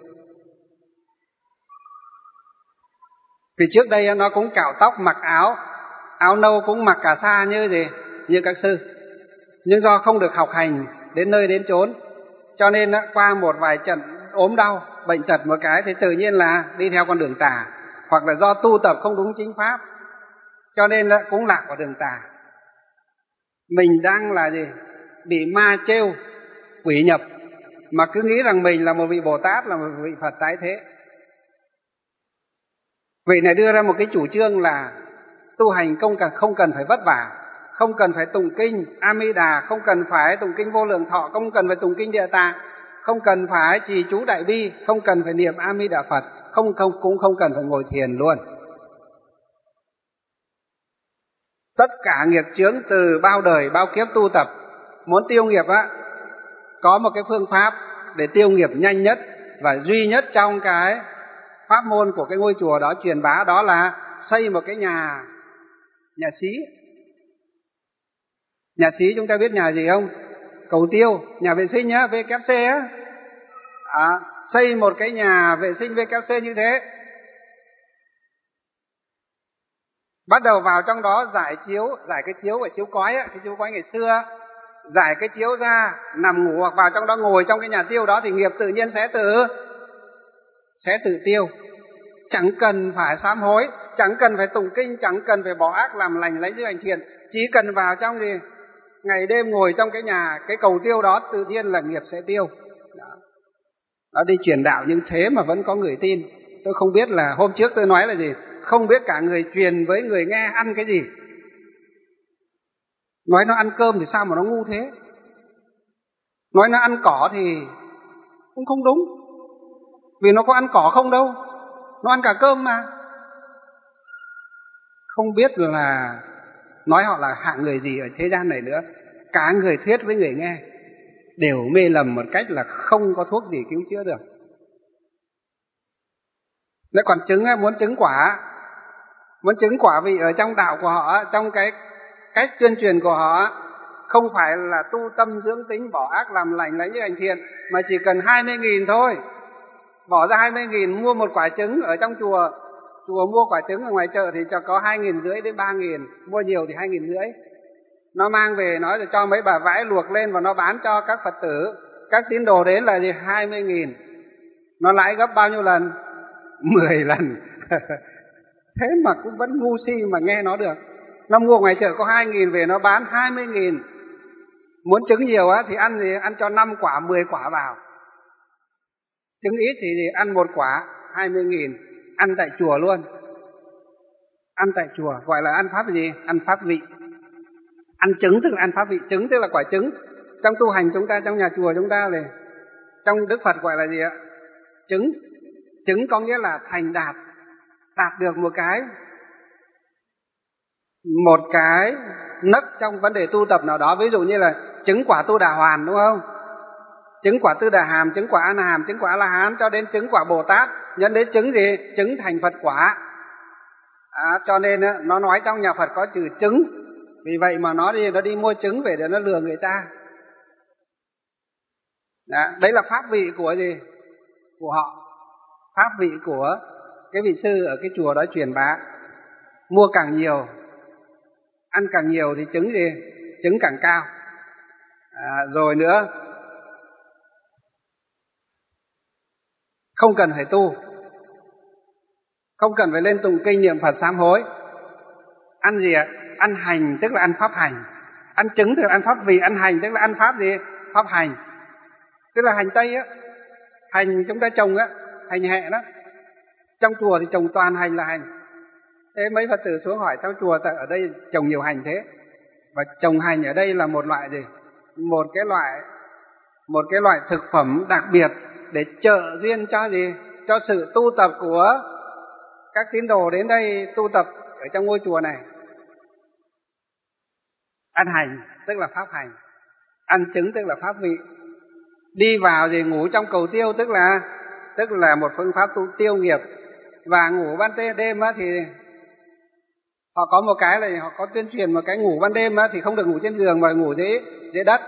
Vì trước đây nó cũng cạo tóc, mặc áo áo nâu, cũng mặc cà sa như gì, như các sư, nhưng do không được học hành đến nơi đến chốn, Cho nên qua một vài trận ốm đau, bệnh tật một cái thì tự nhiên là đi theo con đường tà, hoặc là do tu tập không đúng chính pháp, cho nên là cũng lạc vào đường tà. Mình đang là gì? Bị ma trêu, quỷ nhập, mà cứ nghĩ rằng mình là một vị Bồ Tát, là một vị Phật tái thế. Vị này đưa ra một cái chủ trương là tu hành không cần, không cần phải vất vả, không cần phải tụng kinh A Di Đà, không cần phải tụng kinh Vô Lượng Thọ, không cần phải tụng kinh Địa Tạng, không cần phải trì chú Đại Bi, không cần phải niệm A Di Đà Phật, không không cũng không cần phải ngồi thiền luôn. Tất cả nghiệp chướng từ bao đời bao kiếp tu tập, muốn tiêu nghiệp á, có một cái phương pháp để tiêu nghiệp nhanh nhất và duy nhất trong cái pháp môn của cái ngôi chùa đó truyền bá, đó là xây một cái nhà nhà xí. Nhà xí chúng ta biết nhà gì không? Cầu tiêu, nhà vệ sinh nhá, vê kép xê á. À, xây một cái nhà vệ sinh vê kép xê như thế. Bắt đầu vào trong đó giải chiếu, giải cái chiếu, cái chiếu cói á, cái chiếu cói ngày xưa, giải cái chiếu ra, nằm ngủ hoặc vào trong đó ngồi trong cái nhà tiêu đó thì nghiệp tự nhiên sẽ tự sẽ tự tiêu. Chẳng cần phải sám hối, chẳng cần phải tụng kinh, chẳng cần phải bỏ ác làm lành, lấy giữ hành thiện, chỉ cần vào trong gì ngày đêm ngồi trong cái nhà, cái cầu tiêu đó, tự nhiên là nghiệp sẽ tiêu. Đó. Nó đi truyền đạo nhưng thế mà vẫn có người tin. Tôi không biết là hôm trước tôi nói là gì, không biết cả người truyền với người nghe ăn cái gì. Nói nó ăn cơm thì sao mà nó ngu thế? Nói nó ăn cỏ thì cũng không đúng, vì nó có ăn cỏ không đâu, nó ăn cả cơm mà. Không biết là nói họ là hạng người gì ở thế gian này nữa. Cả người thuyết với người nghe đều mê lầm một cách là không có thuốc gì cứu chữa được. Nếu còn chứng, muốn chứng quả, muốn chứng quả vì ở trong đạo của họ, trong cái cách tuyên truyền của họ, không phải là tu tâm dưỡng tính, bỏ ác làm lành, lấy những hành thiện, mà chỉ cần hai mươi nghìn thôi. Bỏ ra hai mươi nghìn mua một quả trứng ở trong chùa. Chùa mua quả trứng ở ngoài chợ thì cho có hai nghìn rưỡi đến ba nghìn, mua nhiều thì hai nghìn rưỡi. Nó mang về nói rồi cho mấy bà vãi luộc lên và nó bán cho các Phật tử, các tín đồ đến là gì hai mươi nghìn. Nó lãi gấp bao nhiêu lần? mười lần. Thế mà cũng vẫn ngu si mà nghe nó được. Nó mua ngoài chợ có hai nghìn về nó bán hai mươi nghìn. Muốn trứng nhiều á thì ăn gì ăn cho năm quả, mười quả vào. Trứng ít thì ăn một quả, hai mươi nghìn, ăn tại chùa luôn. Ăn tại chùa, gọi là ăn pháp gì? Ăn pháp vị. Ăn trứng tức là ăn pháp vị, trứng tức là quả trứng. Trong tu hành chúng ta, trong nhà chùa chúng ta này, trong Đức Phật gọi là gì ạ? Trứng. Trứng có nghĩa là thành đạt, đạt được một cái một cái nấc trong vấn đề tu tập nào đó. Ví dụ như là chứng quả Tu Đà Hoàn, đúng không? Chứng quả Tư Đà Hàm, chứng quả A Na Hàm, chứng quả A La Hán, cho đến chứng quả Bồ Tát, nhận đến chứng gì? Chứng thành Phật quả. À, cho nên nó nói trong nhà Phật có chữ chứng, vì vậy mà nó đi nó đi mua trứng về để nó lừa người ta. Đó, đấy là pháp vị của gì? Của họ. Pháp vị của cái vị sư ở cái chùa đó truyền bá. Mua càng nhiều, ăn càng nhiều thì trứng gì? Trứng càng cao. À, rồi nữa, không cần phải tu, không cần phải lên tụng kinh niệm Phật sám hối. Ăn gì ạ? Ăn hành tức là ăn pháp hành. Ăn trứng tức là ăn pháp vị, ăn hành tức là ăn pháp gì? Pháp hành. Tức là hành tây á, hành chúng ta trồng á, hành hẹ đó. Trong chùa thì trồng toàn hành là hành. Thế mấy Phật tử xuống hỏi sao chùa ở đây trồng nhiều hành thế? Và trồng hành ở đây là một loại gì? Một cái loại một cái loại thực phẩm đặc biệt để trợ duyên cho gì? Cho sự tu tập của các tín đồ đến đây tu tập ở trong ngôi chùa này. Ăn hành tức là pháp hành, ăn trứng tức là pháp vị. Đi vào thì ngủ trong cầu tiêu tức là tức là một phương pháp tu tiêu nghiệp. Và ngủ ban đêm á thì họ có một cái là họ có tuyên truyền một cái ngủ ban đêm á thì không được ngủ trên giường mà ngủ dưới dưới đất.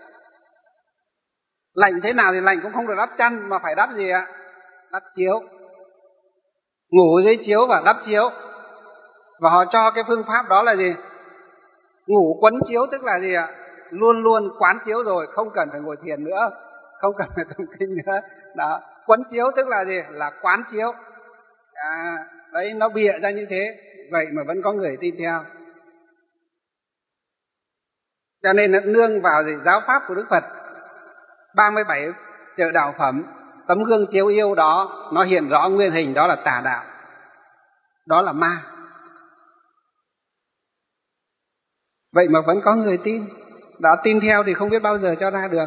Lạnh thế nào thì lạnh cũng không được đắp chăn mà phải đắp gì ạ? Đắp chiếu. Ngủ dưới chiếu và đắp chiếu. Và họ cho cái phương pháp đó là gì? Ngủ quấn chiếu tức là gì ạ? Luôn luôn quán chiếu rồi, không cần phải ngồi thiền nữa, không cần phải tụng kinh nữa. Đó, quấn chiếu tức là gì? Là quán chiếu. À, đấy, nó bịa ra như thế, vậy mà vẫn có người tin theo. Cho nên nó nương vào gì? Giáo pháp của Đức Phật. ba mươi bảy trợ đạo phẩm, tấm gương chiếu yêu đó, nó hiện rõ nguyên hình, đó là tà đạo, đó là ma. Vậy mà vẫn có người tin. Đã tin theo thì không biết bao giờ cho ra được.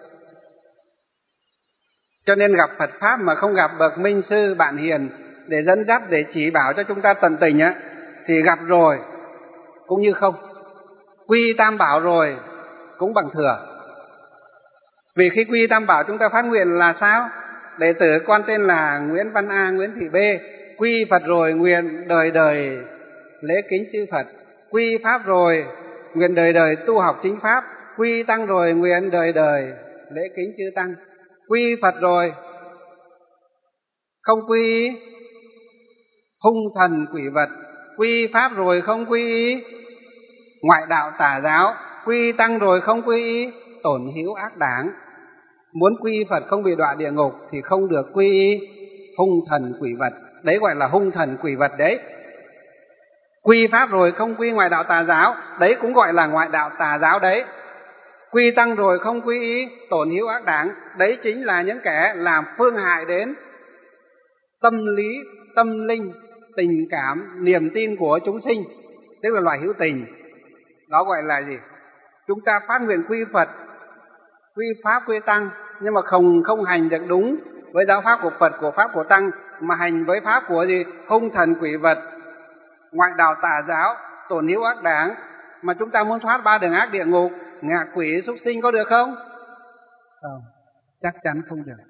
Cho nên gặp Phật Pháp mà không gặp bậc minh sư bạn hiền để dẫn dắt, để chỉ bảo cho chúng ta tận tình á, thì gặp rồi cũng như không. Quy Tam Bảo rồi cũng bằng thừa. Vì khi quy Tam Bảo chúng ta phát nguyện là sao? Đệ tử con tên là Nguyễn Văn A, Nguyễn Thị B, quy Phật rồi nguyện đời đời lễ kính chư Phật. Quy Pháp rồi nguyện đời đời tu học chính Pháp. Quy Tăng rồi nguyện đời đời lễ kính chư Tăng. Quy Phật rồi không quy hung thần quỷ vật. Quy Pháp rồi không quy ngoại đạo tà giáo. Quy Tăng rồi không quy tổn hữu ác đảng. Muốn quy Phật không bị đọa địa ngục thì không được quy hung thần quỷ vật. Đấy gọi là hung thần quỷ vật đấy. Quy Pháp rồi không quy ngoại đạo tà giáo, đấy cũng gọi là ngoại đạo tà giáo đấy. Quy Tăng rồi không quy tổn hữu ác đảng, đấy chính là những kẻ làm phương hại đến tâm lý, tâm linh, tình cảm, niềm tin của chúng sinh, tức là loại hữu tình. Đó gọi là gì? Chúng ta phát nguyện quy Phật, quy Pháp, quy Tăng, nhưng mà không không hành được đúng với giáo pháp của Phật, của Pháp, của Tăng, mà hành với pháp của gì? Hung thần quỷ vật, ngoại đạo tà giáo, tổn hữu ác đảng, mà chúng ta muốn thoát ba đường ác địa ngục, ngạ quỷ, súc sinh có được không? Không, chắc chắn không được.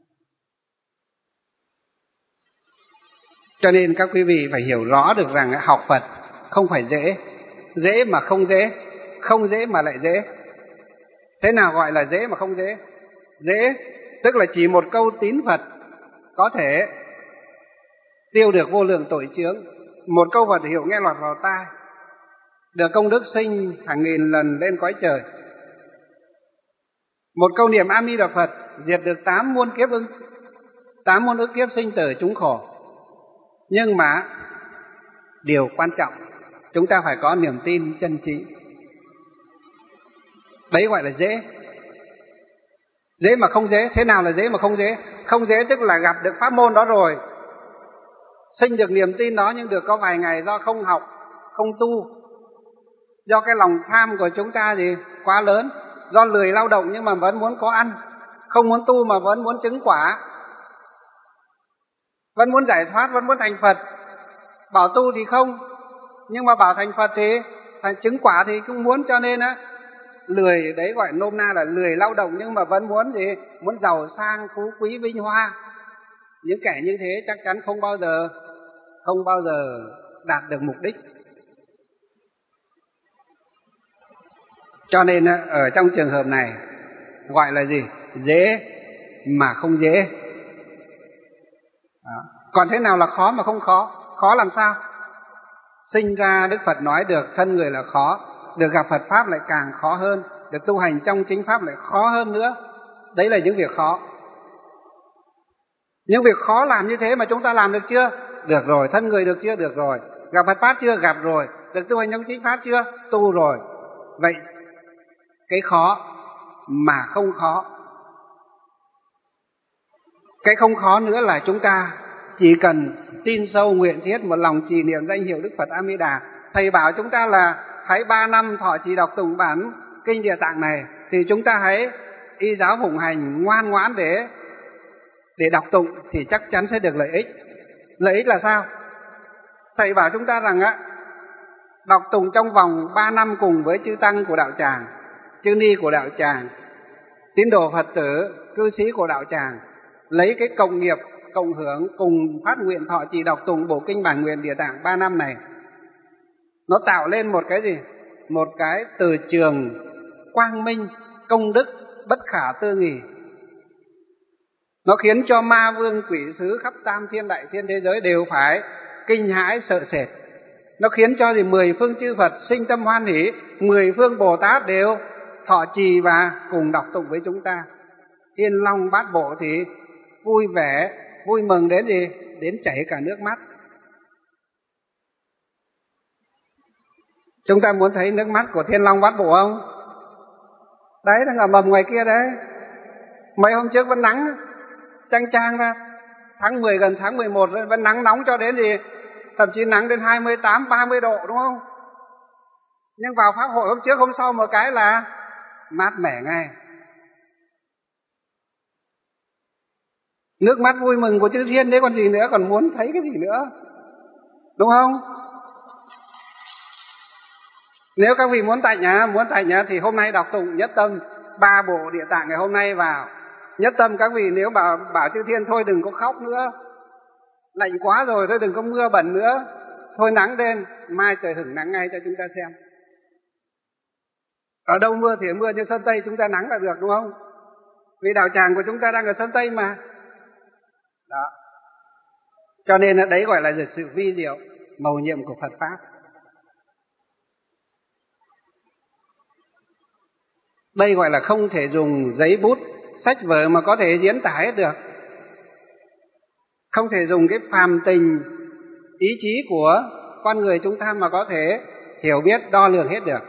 Cho nên các quý vị phải hiểu rõ được rằng học Phật không phải dễ, dễ mà không dễ, không dễ mà lại dễ. Thế nào gọi là dễ mà không dễ? Dễ tức là chỉ một câu tín Phật có thể tiêu được vô lượng tội chướng. Một câu Phật hiệu nghe lọt vào tai, được công đức sinh hàng nghìn lần lên cõi trời. Một câu niệm A Di Đà Phật diệt được tám muôn kiếp ưng, tám muôn ức kiếp sinh tử chúng khổ. Nhưng mà điều quan trọng, chúng ta phải có niềm tin chân chính. Đấy gọi là dễ. Dễ mà không dễ. Thế nào là dễ mà không dễ? Không dễ tức là gặp được pháp môn đó rồi, sinh được niềm tin đó, nhưng được có vài ngày do không học, không tu, do cái lòng tham của chúng ta gì quá lớn, do lười lao động nhưng mà vẫn muốn có ăn, không muốn tu mà vẫn muốn chứng quả, vẫn muốn giải thoát, vẫn muốn thành Phật. Bảo tu thì không, nhưng mà bảo thành Phật thì thành chứng quả thì cũng muốn. Cho nên á, lười, đấy gọi nôm na là lười lao động, nhưng mà vẫn muốn gì? Muốn giàu sang, phú quý, vinh hoa. Những kẻ như thế chắc chắn không bao giờ không bao giờ đạt được mục đích. Cho nên ở trong trường hợp này gọi là gì? Dễ mà không dễ. Đó. Còn thế nào là khó mà không khó? Khó làm sao? Sinh ra Đức Phật nói được thân người là khó, được gặp Phật Pháp lại càng khó hơn, được tu hành trong chính Pháp lại khó hơn nữa. Đấy là những việc khó. Những việc khó làm như thế mà chúng ta làm được chưa? Được rồi. Thân người được chưa? Được rồi. Gặp Phật Pháp chưa? Gặp rồi. Được tu hành trong chính Pháp chưa? Tu rồi. Vậy cái khó mà không khó. Cái không khó nữa là chúng ta chỉ cần tin sâu nguyện thiết, một lòng trì niệm danh hiệu Đức Phật A Di Đà. Thầy bảo chúng ta là hãy ba năm thọ trì đọc tụng bản kinh Địa Tạng này, thì chúng ta hãy y giáo phụng hành ngoan ngoãn để để đọc tụng thì chắc chắn sẽ được lợi ích. Lợi ích là sao? Thầy bảo chúng ta rằng á, đọc tụng trong vòng ba năm cùng với chư tăng của đạo tràng, chư ni của đạo tràng, tín đồ Phật tử, cư sĩ của đạo tràng, lấy cái cộng nghiệp, cộng hưởng cùng phát nguyện thọ trì đọc tụng bộ kinh bản nguyện Địa Tạng ba năm này, nó tạo lên một cái gì? Một cái từ trường quang minh, công đức bất khả tư nghì. Nó khiến cho ma vương quỷ sứ khắp tam thiên đại thiên thế giới đều phải kinh hãi sợ sệt. Nó khiến cho gì? Mười phương chư Phật sinh tâm hoan hỷ, mười phương Bồ Tát đều thọ trì và cùng đọc tụng với chúng ta. Thiên long bát bộ thì vui vẻ, vui mừng đến gì? Đến chảy cả nước mắt. Chúng ta muốn thấy nước mắt của thiên long bát bộ không? Đấy, đang ở mầm ngoài kia đấy. Mấy hôm trước vẫn nắng chang chang ra. Tháng mười, gần tháng mười một vẫn nắng nóng cho đến gì? Thậm chí nắng đến hai mươi tám, ba mươi độ, đúng không? Nhưng vào pháp hội hôm trước hôm sau một cái là mát mẻ ngay. Nước mắt vui mừng của chư thiên đấy còn gì nữa, còn muốn thấy cái gì nữa, đúng không? Nếu các vị muốn tạnh nhá, muốn tạnh nhá thì hôm nay đọc tụng nhất tâm ba bộ địa tạng ngày hôm nay vào. Nhất tâm các vị nếu bảo bảo chư thiên thôi đừng có khóc nữa, lạnh quá rồi, thôi đừng có mưa bẩn nữa, thôi nắng lên, mai trời hửng nắng ngay cho chúng ta xem. Ở đâu mưa thì mưa, như Sơn Tây chúng ta nắng là được, đúng không? Vì đạo tràng của chúng ta đang ở Sơn Tây mà. Đó. Cho nên là đấy gọi là sự vi diệu, mầu nhiệm của Phật Pháp. Đây gọi là không thể dùng giấy bút, sách vở mà có thể diễn tả hết được. Không thể dùng cái phàm tình, ý chí của con người chúng ta mà có thể hiểu biết, đo lường hết được.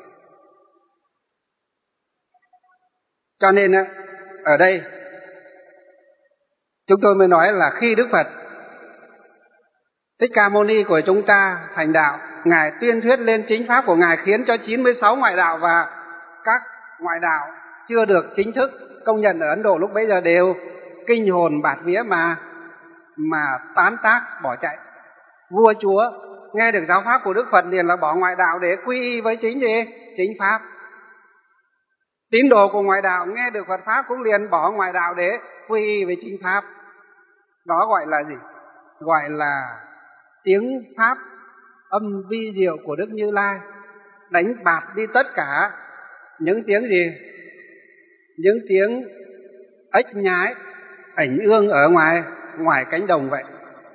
Cho nên ở đây chúng tôi mới nói là khi Đức Phật Thích Ca Mâu Ni của chúng ta thành đạo, Ngài tuyên thuyết lên chính pháp của Ngài khiến cho chín mươi sáu ngoại đạo và các ngoại đạo chưa được chính thức công nhận ở Ấn Độ lúc bấy giờ đều kinh hồn bạt vía mà mà tán tác bỏ chạy. Vua chúa nghe được giáo pháp của Đức Phật liền là bỏ ngoại đạo để quy y với chính gì? Chính pháp. Tín đồ của ngoại đạo nghe được Phật pháp cũng liền bỏ ngoại đạo để quy y với chính pháp. Đó gọi là gì? Gọi là tiếng pháp âm vi diệu của Đức Như Lai, đánh bạt đi tất cả những tiếng gì? Những tiếng ếch nhái, ảnh ương ở ngoài ngoài cánh đồng vậy.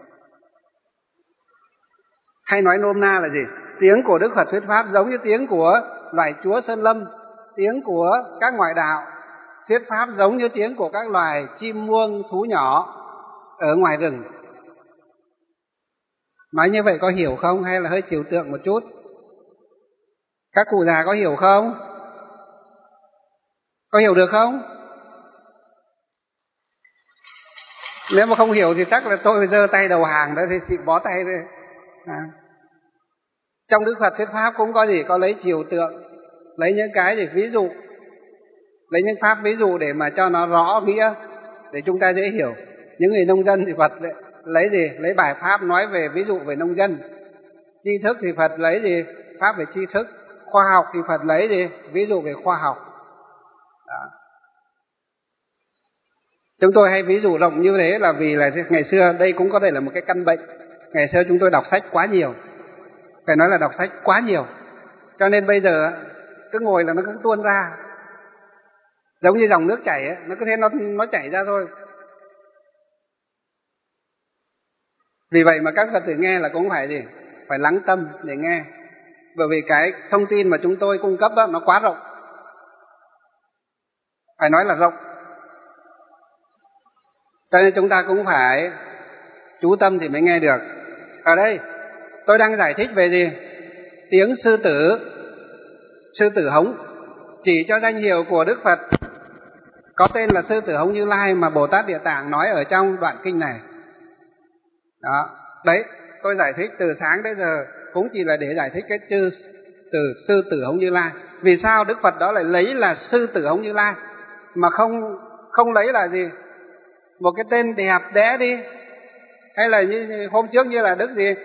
Hay nói nôm na là gì? Tiếng của Đức Phật thuyết pháp giống như tiếng của loài chúa Sơn Lâm, tiếng của các ngoại đạo thuyết pháp giống như tiếng của các loài chim muông, thú nhỏ ở ngoài rừng. Nói như vậy có hiểu không hay là hơi trừu tượng một chút? Các cụ già có hiểu không? Có hiểu được không? Nếu mà không hiểu thì chắc là tôi giơ tay đầu hàng đó thì chị bó tay thôi. À. Trong Đức Phật thuyết pháp cũng có gì? Có lấy trừu tượng, lấy những cái gì ví dụ, lấy những pháp ví dụ để mà cho nó rõ nghĩa, để chúng ta dễ hiểu. Những người nông dân thì Phật lấy gì? Lấy bài pháp nói về ví dụ về nông dân. Tri thức thì Phật lấy gì? Pháp về tri thức. Khoa học thì Phật lấy gì? Ví dụ về khoa học. Đó. Chúng tôi hay ví dụ rộng như thế là vì là ngày xưa đây cũng có thể là một cái căn bệnh. Ngày xưa chúng tôi đọc sách quá nhiều, phải nói là đọc sách quá nhiều, cho nên bây giờ cứ ngồi là nó cứ tuôn ra, giống như dòng nước chảy ấy, nó cứ thế nó nó chảy ra thôi. Vì vậy mà các Phật tử nghe là cũng phải gì? Phải lắng tâm để nghe, bởi vì cái thông tin mà chúng tôi cung cấp đó, nó quá rộng, phải nói là rộng. Cho nên chúng ta cũng phải chú tâm thì mới nghe được. Ở đây tôi đang giải thích về gì? Tiếng sư tử, sư tử hống, chỉ cho danh hiệu của Đức Phật có tên là sư tử hống Như Lai mà Bồ Tát Địa Tạng nói ở trong đoạn kinh này. Đó, đấy, tôi giải thích từ sáng đến giờ cũng chỉ là để giải thích cái chữ từ sư tử hống Như Lai. Vì sao Đức Phật đó lại lấy là sư tử hống Như Lai mà không không lấy là gì? Một cái tên đẹp đẽ đi, hay là như hôm trước như là Đức gì?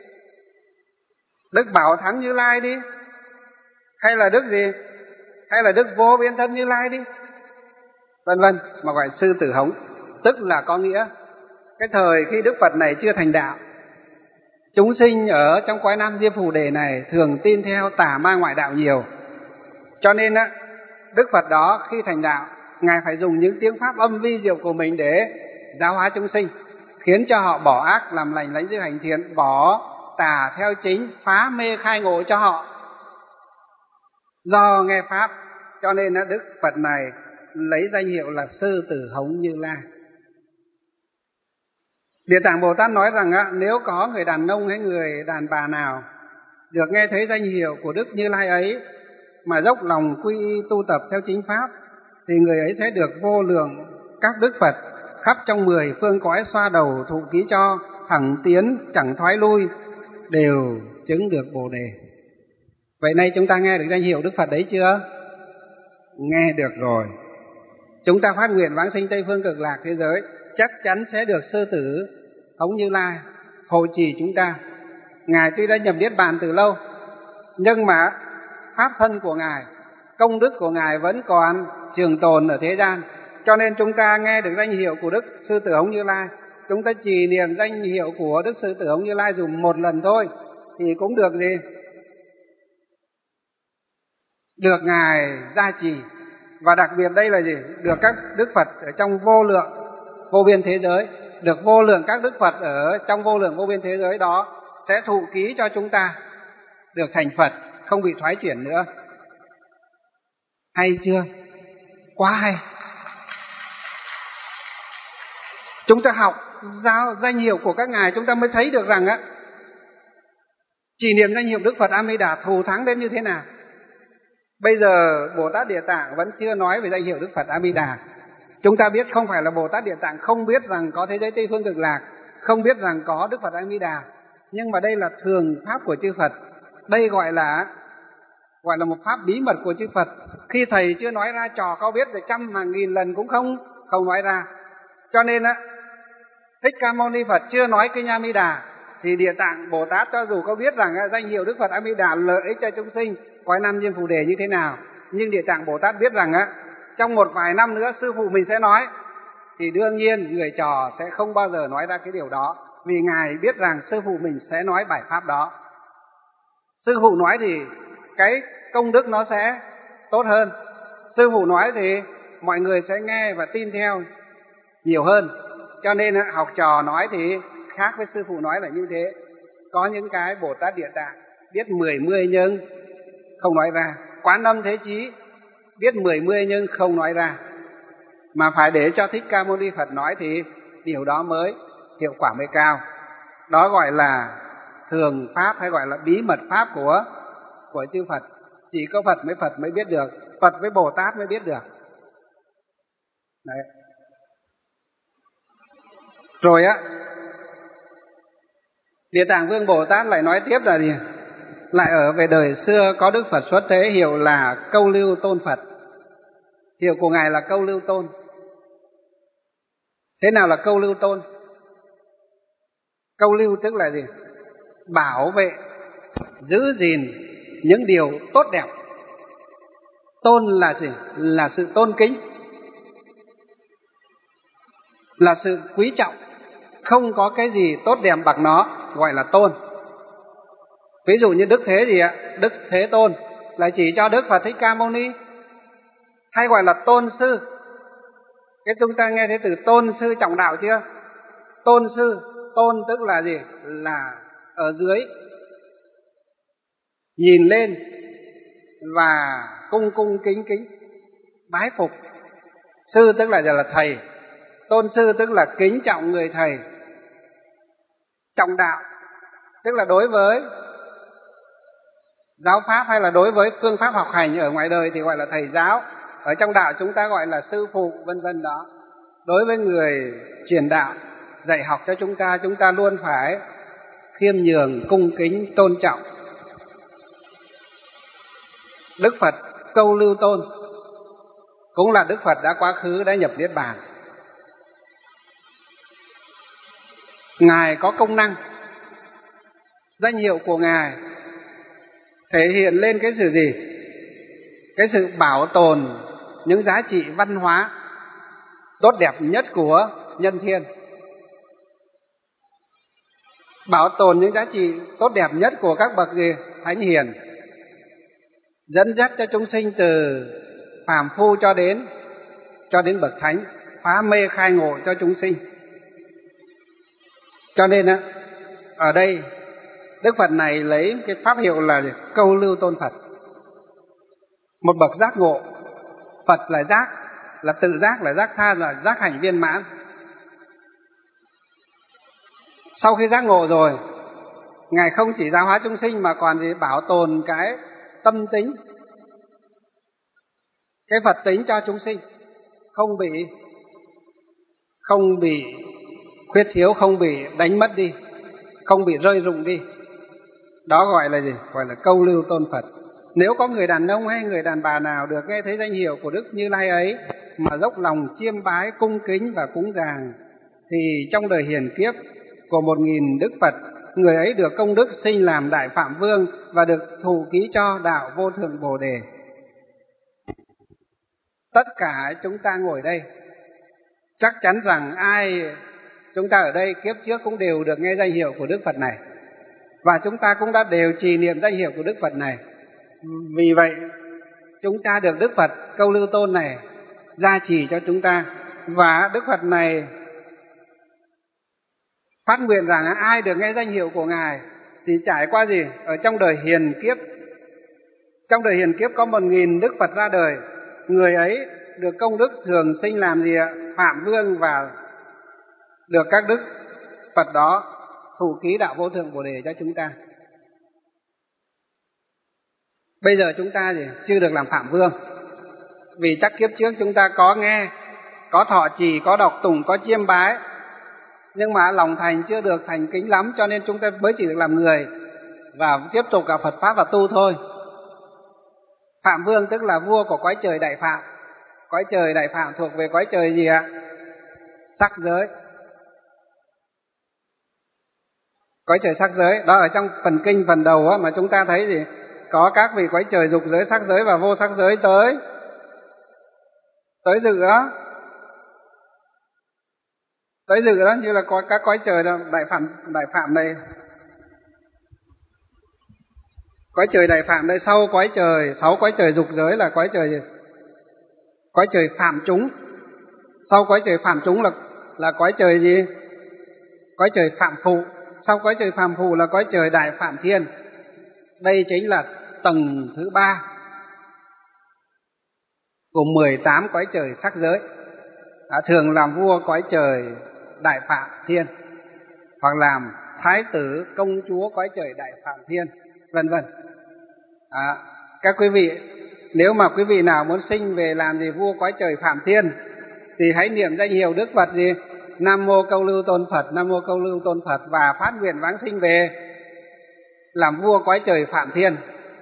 Đức Bảo Thắng Như Lai đi, hay là Đức gì? Hay là Đức Vô Biên Thân Như Lai đi, vân vân, mà gọi sư tử hống, tức là có nghĩa cái thời khi Đức Phật này chưa thành đạo, chúng sinh ở trong cõi Nam Diêm Phù Đề này thường tin theo tà ma ngoại đạo nhiều, cho nên á Đức Phật đó khi thành đạo, Ngài phải dùng những tiếng pháp âm vi diệu của mình để giáo hóa chúng sinh, khiến cho họ bỏ ác làm lành, lánh dữ hành thiện, bỏ tà theo chính, phá mê khai ngộ cho họ. Do nghe pháp cho nên Đức Phật này lấy danh hiệu là Sư Tử Hống Như Lai. Địa Tạng Bồ Tát nói rằng á, nếu có người đàn ông hay người đàn bà nào được nghe thấy danh hiệu của Đức Như Lai ấy mà dốc lòng quy y tu tập theo chính pháp, thì người ấy sẽ được vô lượng các đức Phật khắp trong mười phương cõi xoa đầu thụ ký cho, thẳng tiến chẳng thoái lui, đều chứng được Bồ Đề. Vậy nay chúng ta nghe được danh hiệu Đức Phật đấy chưa? Nghe được rồi. Chúng ta phát nguyện vãng sinh Tây phương cực lạc thế giới, chắc chắn sẽ được Sư Tử Hống Như Lai hộ trì chúng ta. Ngài tuy đã nhập niết bàn từ lâu, nhưng mà pháp thân của Ngài, công đức của Ngài vẫn còn trường tồn ở thế gian. Cho nên chúng ta nghe được danh hiệu của Đức Sư Tử Hống Như Lai, chúng ta trì niệm danh hiệu của Đức Sư Tử Hống Như Lai dù một lần thôi thì cũng được gì? Được Ngài gia trì. Và đặc biệt đây là gì? Được các Đức Phật ở trong vô lượng vô biên thế giới, được vô lượng các Đức Phật ở trong vô lượng vô biên thế giới đó sẽ thụ ký cho chúng ta được thành Phật, không bị thoái chuyển nữa. Hay chưa? Quá hay. Chúng ta học giao danh hiệu của các ngài, chúng ta mới thấy được rằng á, chỉ niệm danh hiệu Đức Phật A Di Đà thù thắng đến như thế nào. Bây giờ Bồ Tát Địa Tạng vẫn chưa nói về danh hiệu Đức Phật A Di Đà. Chúng ta biết không phải là Bồ Tát Địa Tạng không biết rằng có thế giới Tây phương cực lạc, không biết rằng có Đức Phật A Di Đà, nhưng mà đây là thường pháp của chư Phật. Đây gọi là gọi là một pháp bí mật của chư Phật. Khi thầy chưa nói ra, trò có biết được trăm hàng nghìn lần cũng không không nói ra. Cho nên á, Thích Ca Mâu Ni Phật chưa nói kinh A Di Đà thì Địa Tạng Bồ Tát cho dù có biết rằng danh hiệu Đức Phật A Di Đà lợi ích cho chúng sinh cõi năm diêm phù đề như thế nào, nhưng Địa Tạng Bồ Tát biết rằng á, trong một vài năm nữa sư phụ mình sẽ nói, thì đương nhiên người trò sẽ không bao giờ nói ra cái điều đó, vì ngài biết rằng sư phụ mình sẽ nói bài pháp đó. Sư phụ nói thì cái công đức nó sẽ tốt hơn, sư phụ nói thì mọi người sẽ nghe và tin theo nhiều hơn. Cho nên học trò nói thì khác với sư phụ nói là như thế. Có những cái Bồ Tát Địa Tạng biết mười mươi nhưng không nói ra, Quán Âm Thế Chí biết mười mươi nhưng không nói ra, mà phải để cho Thích Ca Mâu Ni Phật nói thì điều đó mới hiệu quả mới cao. Đó gọi là thường pháp hay gọi là bí mật pháp của của chư Phật. Chỉ có Phật với Phật mới biết được, Phật với Bồ Tát mới biết được. Đấy. Rồi á, Địa Tạng Vương Bồ Tát lại nói tiếp là gì? Lại ở về đời xưa có Đức Phật xuất thế hiệu là Câu Lưu Tôn Phật. Hiệu của Ngài là Câu Lưu Tôn. Thế nào là Câu Lưu Tôn? Câu lưu tức là gì? Bảo vệ, giữ gìn những điều tốt đẹp. Tôn là gì? Là sự tôn kính, là sự quý trọng. Không có cái gì tốt đẹp bằng nó, gọi là tôn. Ví dụ như Đức Thế gì ạ? Đức Thế Tôn là chỉ cho Đức Phật Thích Ca Mâu Ni, hay gọi là tôn sư. Cái chúng ta nghe thấy từ tôn sư trọng đạo chưa? Tôn sư, tôn tức là gì? Là ở dưới, nhìn lên và cung cung kính kính bái phục. Sư tức là là thầy, tôn sư tức là kính trọng người thầy. Trọng đạo tức là đối với giáo pháp hay là đối với phương pháp học hành ở ngoài đời thì gọi là thầy giáo. Ở trong đạo chúng ta gọi là sư phụ, vân vân đó. Đối với người truyền đạo, dạy học cho chúng ta, chúng ta luôn phải khiêm nhường, cung kính, tôn trọng. Đức Phật Câu Lưu Tôn cũng là Đức Phật đã quá khứ, đã nhập niết bàn. Ngài có công năng, danh hiệu của Ngài thể hiện lên cái sự gì? Cái sự bảo tồn những giá trị văn hóa tốt đẹp nhất của nhân thiên, bảo tồn những giá trị tốt đẹp nhất của các bậc gì? Thánh hiền, dẫn dắt cho chúng sinh từ phàm phu cho đến cho đến bậc thánh, phá mê khai ngộ cho chúng sinh. Cho nên á, ở đây Đức Phật này lấy cái pháp hiệu là Câu Lưu Tôn Phật, một bậc giác ngộ. Phật là giác, là tự giác, là giác tha, là giác hành viên mãn. Sau khi giác ngộ rồi, Ngài không chỉ giáo hóa chúng sinh mà còn gì bảo tồn cái tâm tính, cái Phật tính cho chúng sinh, không bị không bị khuyết thiếu, không bị đánh mất đi, không bị rơi rụng đi. Đó gọi là gì? Gọi là câu lưu tôn Phật. Nếu có người đàn ông hay người đàn bà nào được nghe thấy danh hiệu của Đức Như Lai ấy mà dốc lòng chiêm bái, cung kính và cúng dường, thì trong đời hiền kiếp của một nghìn Đức Phật, người ấy được công đức sinh làm Đại Phạm Vương và được thụ ký cho đạo Vô Thượng Bồ Đề. Tất cả chúng ta ngồi đây, chắc chắn rằng ai chúng ta ở đây kiếp trước cũng đều được nghe danh hiệu của Đức Phật này, và chúng ta cũng đã đều trì niệm danh hiệu của Đức Phật này. Vì vậy chúng ta được Đức Phật câu lưu tôn này gia trì cho chúng ta, và Đức Phật này phát nguyện rằng ai được nghe danh hiệu của Ngài thì trải qua gì? Ở trong đời hiền kiếp, trong đời hiền kiếp có một nghìn Đức Phật ra đời, người ấy được công đức thường sinh làm gì ạ? Phạm Vương, và được các Đức Phật đó thụ ký đạo Vô Thượng Bồ Đề cho chúng ta. Bây giờ chúng ta gì? Chưa được làm Phạm Vương, vì chắc kiếp trước chúng ta có nghe, có thọ trì, có đọc tùng, có chiêm bái, nhưng mà lòng thành chưa được thành kính lắm, cho nên chúng ta mới chỉ được làm người và tiếp tục gặp Phật Pháp và tu thôi. Phạm Vương tức là vua của cõi trời Đại Phạm. Cõi trời Đại Phạm thuộc về cõi trời gì ạ? Sắc giới. Cõi trời sắc giới, đó ở trong phần kinh phần đầu á, mà chúng ta thấy gì? Có các vị cõi trời dục giới, sắc giới và vô sắc giới tới tới dự đó. Tới dự đó, như là có các cõi trời đó, Đại Phạm Đại Phạm đây. Cõi trời Đại Phạm đây, sau cõi trời sáu cõi trời dục giới là cõi trời gì? Cõi trời Phạm chúng. Sau cõi trời Phạm chúng là là cõi trời gì? Cõi trời Phạm Phụ. Sau cõi trời Phạm Phụ là cõi trời Đại Phạm Thiên. Đây chính là tầng thứ ba của mười tám cõi trời sắc giới. À, thường làm vua cõi trời Đại Phạm Thiên, hoặc làm thái tử công chúa cõi trời Đại Phạm Thiên, vân vân. À, các quý vị, nếu mà quý vị nào muốn sinh về làm gì vua cõi trời Phạm Thiên thì hãy niệm danh hiệu Đức Phật gì? Nam mô câu lưu tôn Phật, Nam mô câu lưu tôn Phật, và phát nguyện vãng sinh về làm vua cõi trời Phạm Thiên.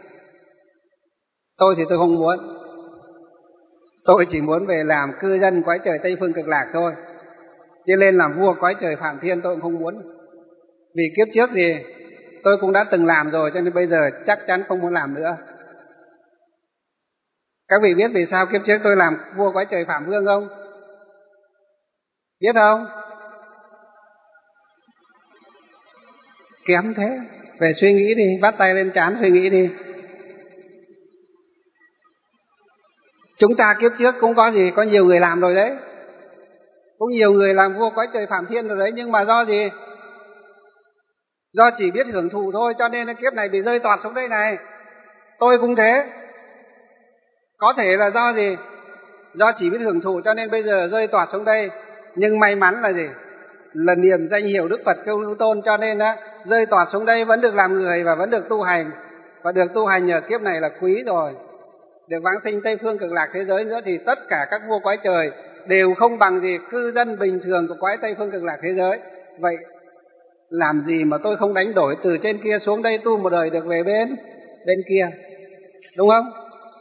Tôi thì tôi không muốn. Tôi chỉ muốn về làm cư dân cõi trời Tây Phương Cực Lạc thôi. Chứ lên làm vua cõi trời Phạm Thiên tôi cũng không muốn. Vì kiếp trước gì tôi cũng đã từng làm rồi, cho nên bây giờ chắc chắn không muốn làm nữa. Các vị biết vì sao kiếp trước tôi làm vua cõi trời Phạm Vương không? Biết không? Kém thế. Về suy nghĩ đi, bắt tay lên trán suy nghĩ đi. Chúng ta kiếp trước cũng có gì? Có nhiều người làm rồi đấy. Cũng nhiều người làm vua cõi trời Phạm Thiên rồi đấy. Nhưng mà do gì? Do chỉ biết hưởng thụ thôi, cho nên kiếp này bị rơi toạt xuống đây này. Tôi cũng thế. Có thể là do gì? Do chỉ biết hưởng thụ cho nên bây giờ rơi toạt xuống đây. Nhưng may mắn là gì? Là niệm danh hiệu Đức Phật câu lưu tôn, cho nên á, rơi toạt xuống đây vẫn được làm người và vẫn được tu hành. Và được tu hành nhờ kiếp này là quý rồi. Được vãng sinh Tây Phương Cực Lạc thế giới nữa thì tất cả các vua cõi trời đều không bằng gì cư dân bình thường của cõi Tây Phương Cực Lạc thế giới. Vậy làm gì mà tôi không đánh đổi từ trên kia xuống đây tu một đời được về bên bên kia, đúng không?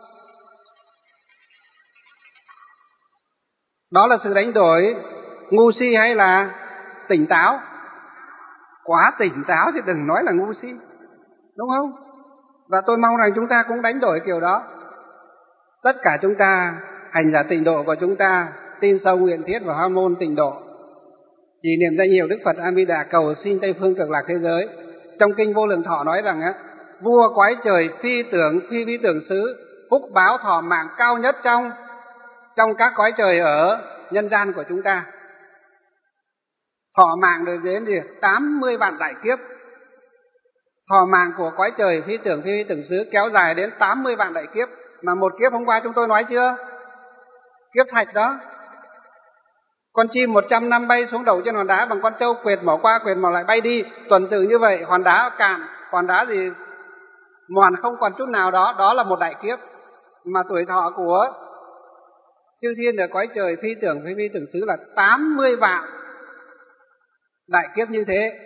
Đó là sự đánh đổi ngu si hay là tỉnh táo? Quá tỉnh táo chứ đừng nói là ngu si, đúng không? Và tôi mong rằng chúng ta cũng đánh đổi kiểu đó. Tất cả chúng ta, hành giả tịnh độ của chúng ta, tin sâu nguyện thiết và hoa môn tịnh độ, chỉ niệm danh hiệu Đức Phật A Di Đà cầu xin Tây Phương Cực Lạc thế giới. Trong kinh Vô Lượng Thọ nói rằng á, vua cõi trời phi tưởng phi vi tưởng xứ, phúc báo thọ mạng cao nhất trong trong các cõi trời ở nhân gian của chúng ta. Thọ mạng được đến gì? tám mươi vạn đại kiếp. Thọ mạng của cõi trời phi tưởng phi vi tưởng xứ kéo dài đến tám mươi vạn đại kiếp. Mà một kiếp hôm qua chúng tôi nói chưa? kiếp thạch đó. Con chim một trăm năm bay xuống đầu trên hòn đá, bằng con trâu quệt mỏ qua quệt mỏ lại bay đi, tuần tự như vậy, hòn đá cạn, hòn đá gì mòn không còn chút nào đó, đó là một đại kiếp. Mà tuổi thọ của chư thiên ở cõi trời phi tưởng phi phi tưởng xứ là tám mươi vạn đại kiếp như thế.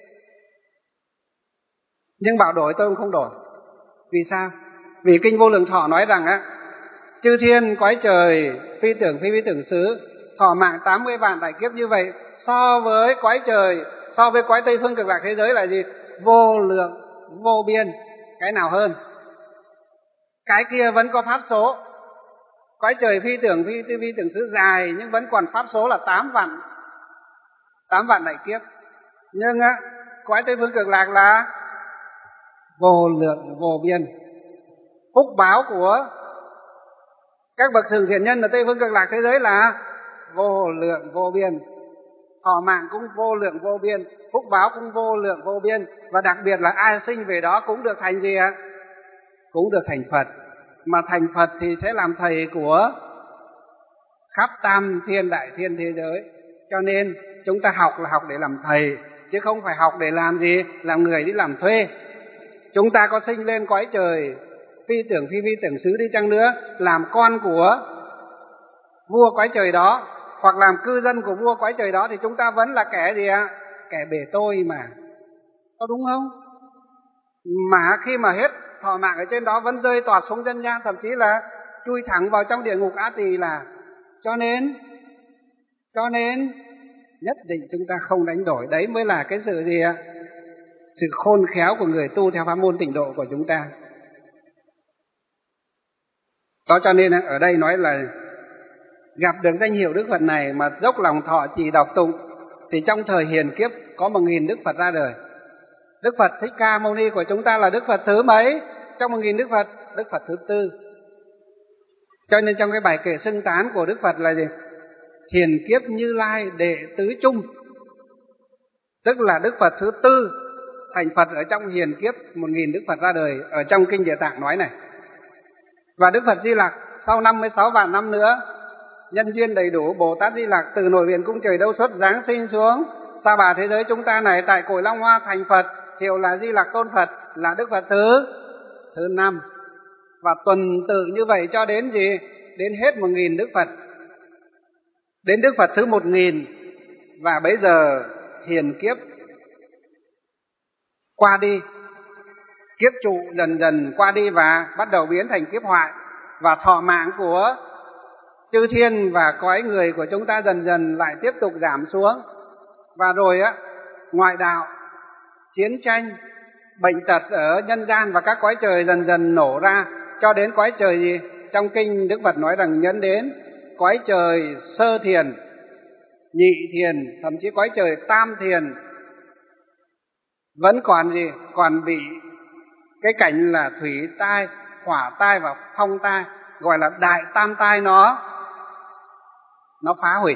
Nhưng bảo đổi tôi cũng không đổi. Vì sao? Vì kinh Vô Lượng Thọ nói rằng á, chư thiên cõi trời phi tưởng phi phi tưởng xứ thọ mạng tám mươi vạn đại kiếp như vậy, so với cõi trời, so với cõi Tây Phương Cực Lạc thế giới là gì? Vô lượng, vô biên. Cái nào hơn? Cái kia vẫn có pháp số. Cõi trời phi tưởng phi tư phi tưởng xứ dài, nhưng vẫn còn pháp số là tám vạn, tám vạn đại kiếp. Nhưng á, cõi Tây Phương Cực Lạc là vô lượng vô biên. Phúc báo của các bậc thường thiện nhân ở Tây Phương Cực Lạc thế giới là vô lượng vô biên. Thọ mạng cũng vô lượng vô biên, phúc báo cũng vô lượng vô biên. Và đặc biệt là ai sinh về đó cũng được thành gì ạ? Cũng được thành Phật. Mà thành Phật thì sẽ làm thầy của khắp tam thiên đại thiên thế giới. Cho nên chúng ta học là học để làm thầy, chứ không phải học để làm gì? Làm người đi làm thuê. Chúng ta có sinh lên cõi trời phi tưởng phi phi tưởng xứ đi chăng nữa, làm con của vua cõi trời đó, hoặc làm cư dân của vua cõi trời đó, thì chúng ta vẫn là kẻ gì ạ? Kẻ bể tôi mà. Có đúng không? Mà khi mà hết thọ mạng ở trên đó vẫn rơi toạt xuống dân gian, thậm chí là chui thẳng vào trong địa ngục Á Tỳ là. Cho nên, cho nên nhất định chúng ta không đánh đổi. Đấy mới là cái sự gì ạ? Sự khôn khéo của người tu theo pháp môn tịnh độ của chúng ta. Đó cho nên ở đây nói là gặp được danh hiệu Đức Phật này mà dốc lòng thọ trì đọc tụng, thì trong thời hiền kiếp có một nghìn Đức Phật ra đời. Đức Phật Thích Ca Mâu Ni của chúng ta là Đức Phật thứ mấy? Trong một nghìn Đức Phật, Đức Phật thứ tư. Cho nên trong cái bài kệ xưng tán của Đức Phật là gì? Hiền kiếp Như Lai đệ tứ chung. Tức là Đức Phật thứ tư thành Phật ở trong hiền kiếp một nghìn Đức Phật ra đời, ở trong kinh Địa Tạng nói này. Và Đức Phật Di Lặc sau năm mươi sáu vạn năm nữa, nhân duyên đầy đủ, Bồ Tát Di Lặc từ nội viện cung trời Đâu Xuất giáng sinh xuống sa bà thế giới chúng ta này, tại cội Long Hoa thành Phật, hiệu là Di Lặc Tôn Phật, là Đức Phật thứ thứ năm. Và tuần tự như vậy cho đến gì? Đến hết một nghìn Đức Phật. Đến Đức Phật thứ một nghìn. Và bây giờ hiền kiếp qua đi, kiếp trụ dần dần qua đi và bắt đầu biến thành kiếp hoại. Và thọ mạng của chư thiên và cõi người của chúng ta dần dần lại tiếp tục giảm xuống. Và rồi á, ngoại đạo, chiến tranh, bệnh tật ở nhân gian và các cõi trời dần dần nổ ra, cho đến cõi trời gì? Trong kinh Đức Phật nói rằng nhấn đến cõi trời sơ thiền, nhị thiền, thậm chí cõi trời tam thiền vẫn còn gì? Còn bị cái cảnh là thủy tai, hỏa tai và phong tai, gọi là đại tam tai nó nó phá hủy.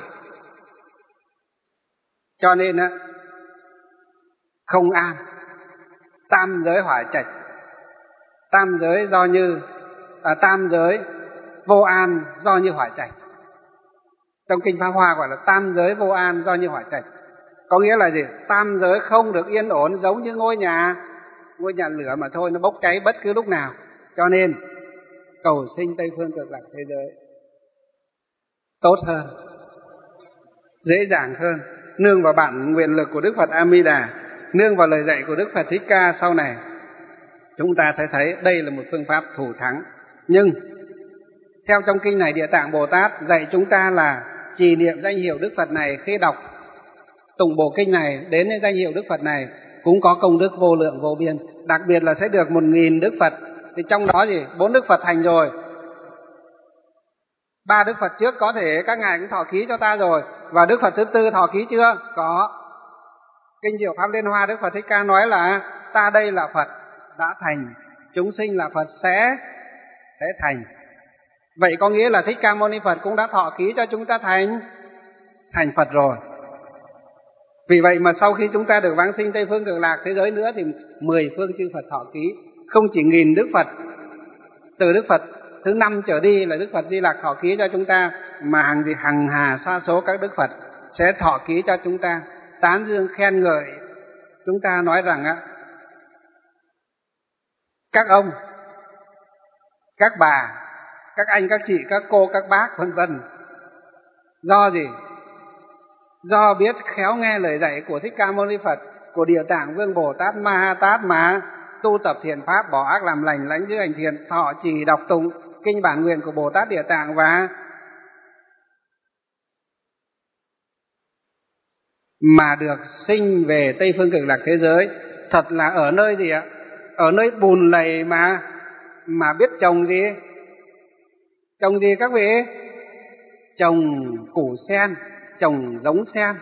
Cho nên á, không an, tam giới hỏa trạch, tam giới do như à, tam giới vô an do như hỏa trạch. Trong kinh Pháp Hoa gọi là tam giới vô an do như hỏa trạch. Có nghĩa là gì? Tam giới không được yên ổn, giống như ngôi nhà ngôi nhà lửa mà thôi, nó bốc cháy bất cứ lúc nào. Cho nên cầu sinh Tây Phương Cực Lạc thế giới tốt hơn, dễ dàng hơn, nương vào bản nguyện lực của Đức Phật A Di Đà, nương vào lời dạy của Đức Phật Thích Ca, sau này chúng ta sẽ thấy đây là một phương pháp thủ thắng. Nhưng theo trong kinh này, Địa Tạng Bồ Tát dạy chúng ta là trì niệm danh hiệu Đức Phật này, khi đọc tụng bộ kinh này đến danh hiệu Đức Phật này cũng có công đức vô lượng vô biên. Đặc biệt là sẽ được một nghìn Đức Phật. Thì trong đó gì? Bốn Đức Phật thành rồi. Ba Đức Phật trước có thể các ngài cũng thọ ký cho ta rồi. Và Đức Phật thứ tư thọ ký chưa? Có. Kinh Diệu Pháp Liên Hoa Đức Phật Thích Ca nói là ta đây là Phật đã thành, chúng sinh là Phật sẽ sẽ thành. Vậy có nghĩa là Thích Ca Mâu Ni Phật cũng đã thọ ký cho chúng ta thành thành Phật rồi. Vì vậy mà sau khi chúng ta được vãng sinh Tây Phương Cực Lạc thế giới nữa thì mười phương chư Phật thọ ký, không chỉ nghìn Đức Phật. Từ Đức Phật thứ năm trở đi là Đức Phật Di Lặc thọ ký cho chúng ta, mà hàng gì hằng hà sa số các đức Phật sẽ thọ ký cho chúng ta, tán dương khen ngợi chúng ta, nói rằng á, các ông, các bà, các anh, các chị, các cô, các bác vân vân. Do gì? Do biết khéo nghe lời dạy của Thích Ca Mâu Ni Phật, của Địa Tạng Vương Bồ Tát Ma Ha Tát mà tu tập thiện pháp, bỏ ác làm lành, lãnh giữ hành thiện, thọ trì đọc tụng kinh bản nguyện của Bồ Tát Địa Tạng, và mà được sinh về Tây Phương Cực Lạc thế giới. Thật là ở nơi gì ạ? Ở nơi bùn lầy mà mà biết trồng gì? Trồng gì các vị? Trồng củ sen, trồng giống sen.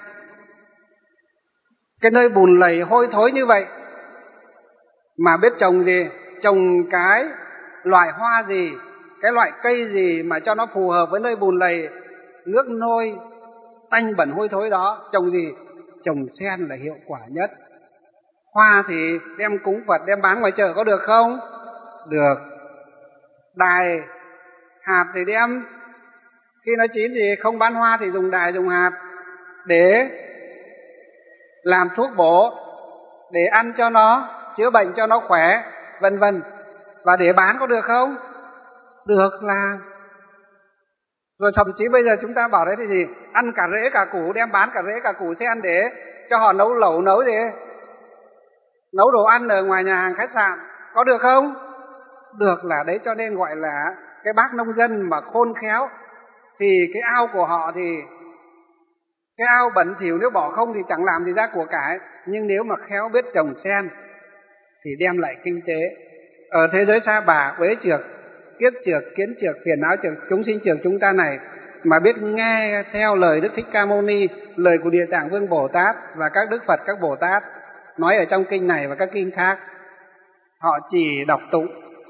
Cái nơi bùn lầy hôi thối như vậy mà biết trồng gì? Trồng cái loại hoa gì, cái loại cây gì mà cho nó phù hợp với nơi bùn lầy, nước nôi, tanh bẩn hôi thối đó. Trồng gì? Trồng sen là hiệu quả nhất. Hoa thì đem cúng Phật, đem bán ngoài chợ có được không? Được. Đài, hạt thì đem, khi nó chín thì không bán hoa thì dùng đài, dùng hạt để làm thuốc bổ, để ăn cho nó, chữa bệnh cho nó khỏe, vân vân. Và để bán có được không? Được là. Rồi thậm chí bây giờ chúng ta bảo đấy thì gì? Ăn cả rễ cả củ, đem bán cả rễ cả củ sen để cho họ nấu lẩu, nấu gì? Nấu đồ ăn ở ngoài nhà hàng khách sạn, có được không? Được là đấy. Cho nên gọi là cái bác nông dân mà khôn khéo thì cái ao của họ thì cái ao bẩn thỉu, nếu bỏ không thì chẳng làm gì ra của cải. Nhưng nếu mà khéo biết trồng sen thì đem lại kinh tế. Ở thế giới sa bà, uế trược, kiếp trược, kiến trược, phiền não trược, chúng sinh trược chúng ta này mà biết nghe theo lời Đức Thích Ca Mâu Ni, lời của Địa Tạng Vương Bồ Tát và các đức Phật, các Bồ Tát nói ở trong kinh này và các kinh khác, họ chỉ đọc tụng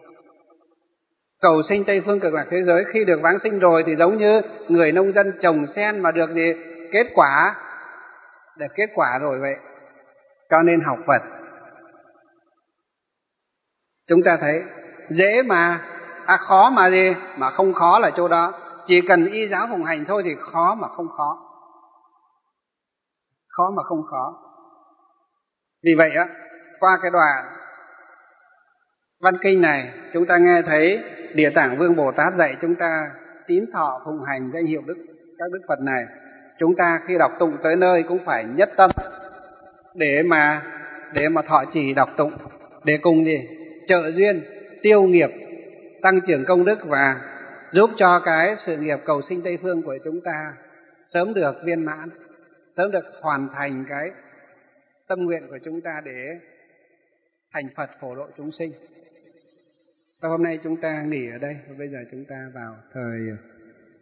cầu sinh Tây Phương Cực Lạc thế giới. Khi được vãng sinh rồi thì giống như người nông dân trồng sen mà được gì? Kết quả. Được kết quả rồi vậy. Cho nên học Phật chúng ta thấy dễ mà, à khó mà gì? Mà không khó là chỗ đó. Chỉ cần y giáo phụng hành thôi thì khó mà không khó. Khó mà không khó. Vì vậy á, qua cái đoạn văn kinh này chúng ta nghe thấy Địa Tạng Vương Bồ Tát dạy chúng ta tín thọ phụng hành danh hiệu đức các đức Phật này. Chúng ta khi đọc tụng tới nơi cũng phải nhất tâm để mà để mà thọ trì đọc tụng, để cùng gì? Trợ duyên, tiêu nghiệp, tăng trưởng công đức và giúp cho cái sự nghiệp cầu sinh Tây Phương của chúng ta sớm được viên mãn, sớm được hoàn thành cái tâm nguyện của chúng ta để thành Phật phổ độ chúng sinh. Và hôm nay chúng ta nghỉ ở đây, và bây giờ chúng ta vào thời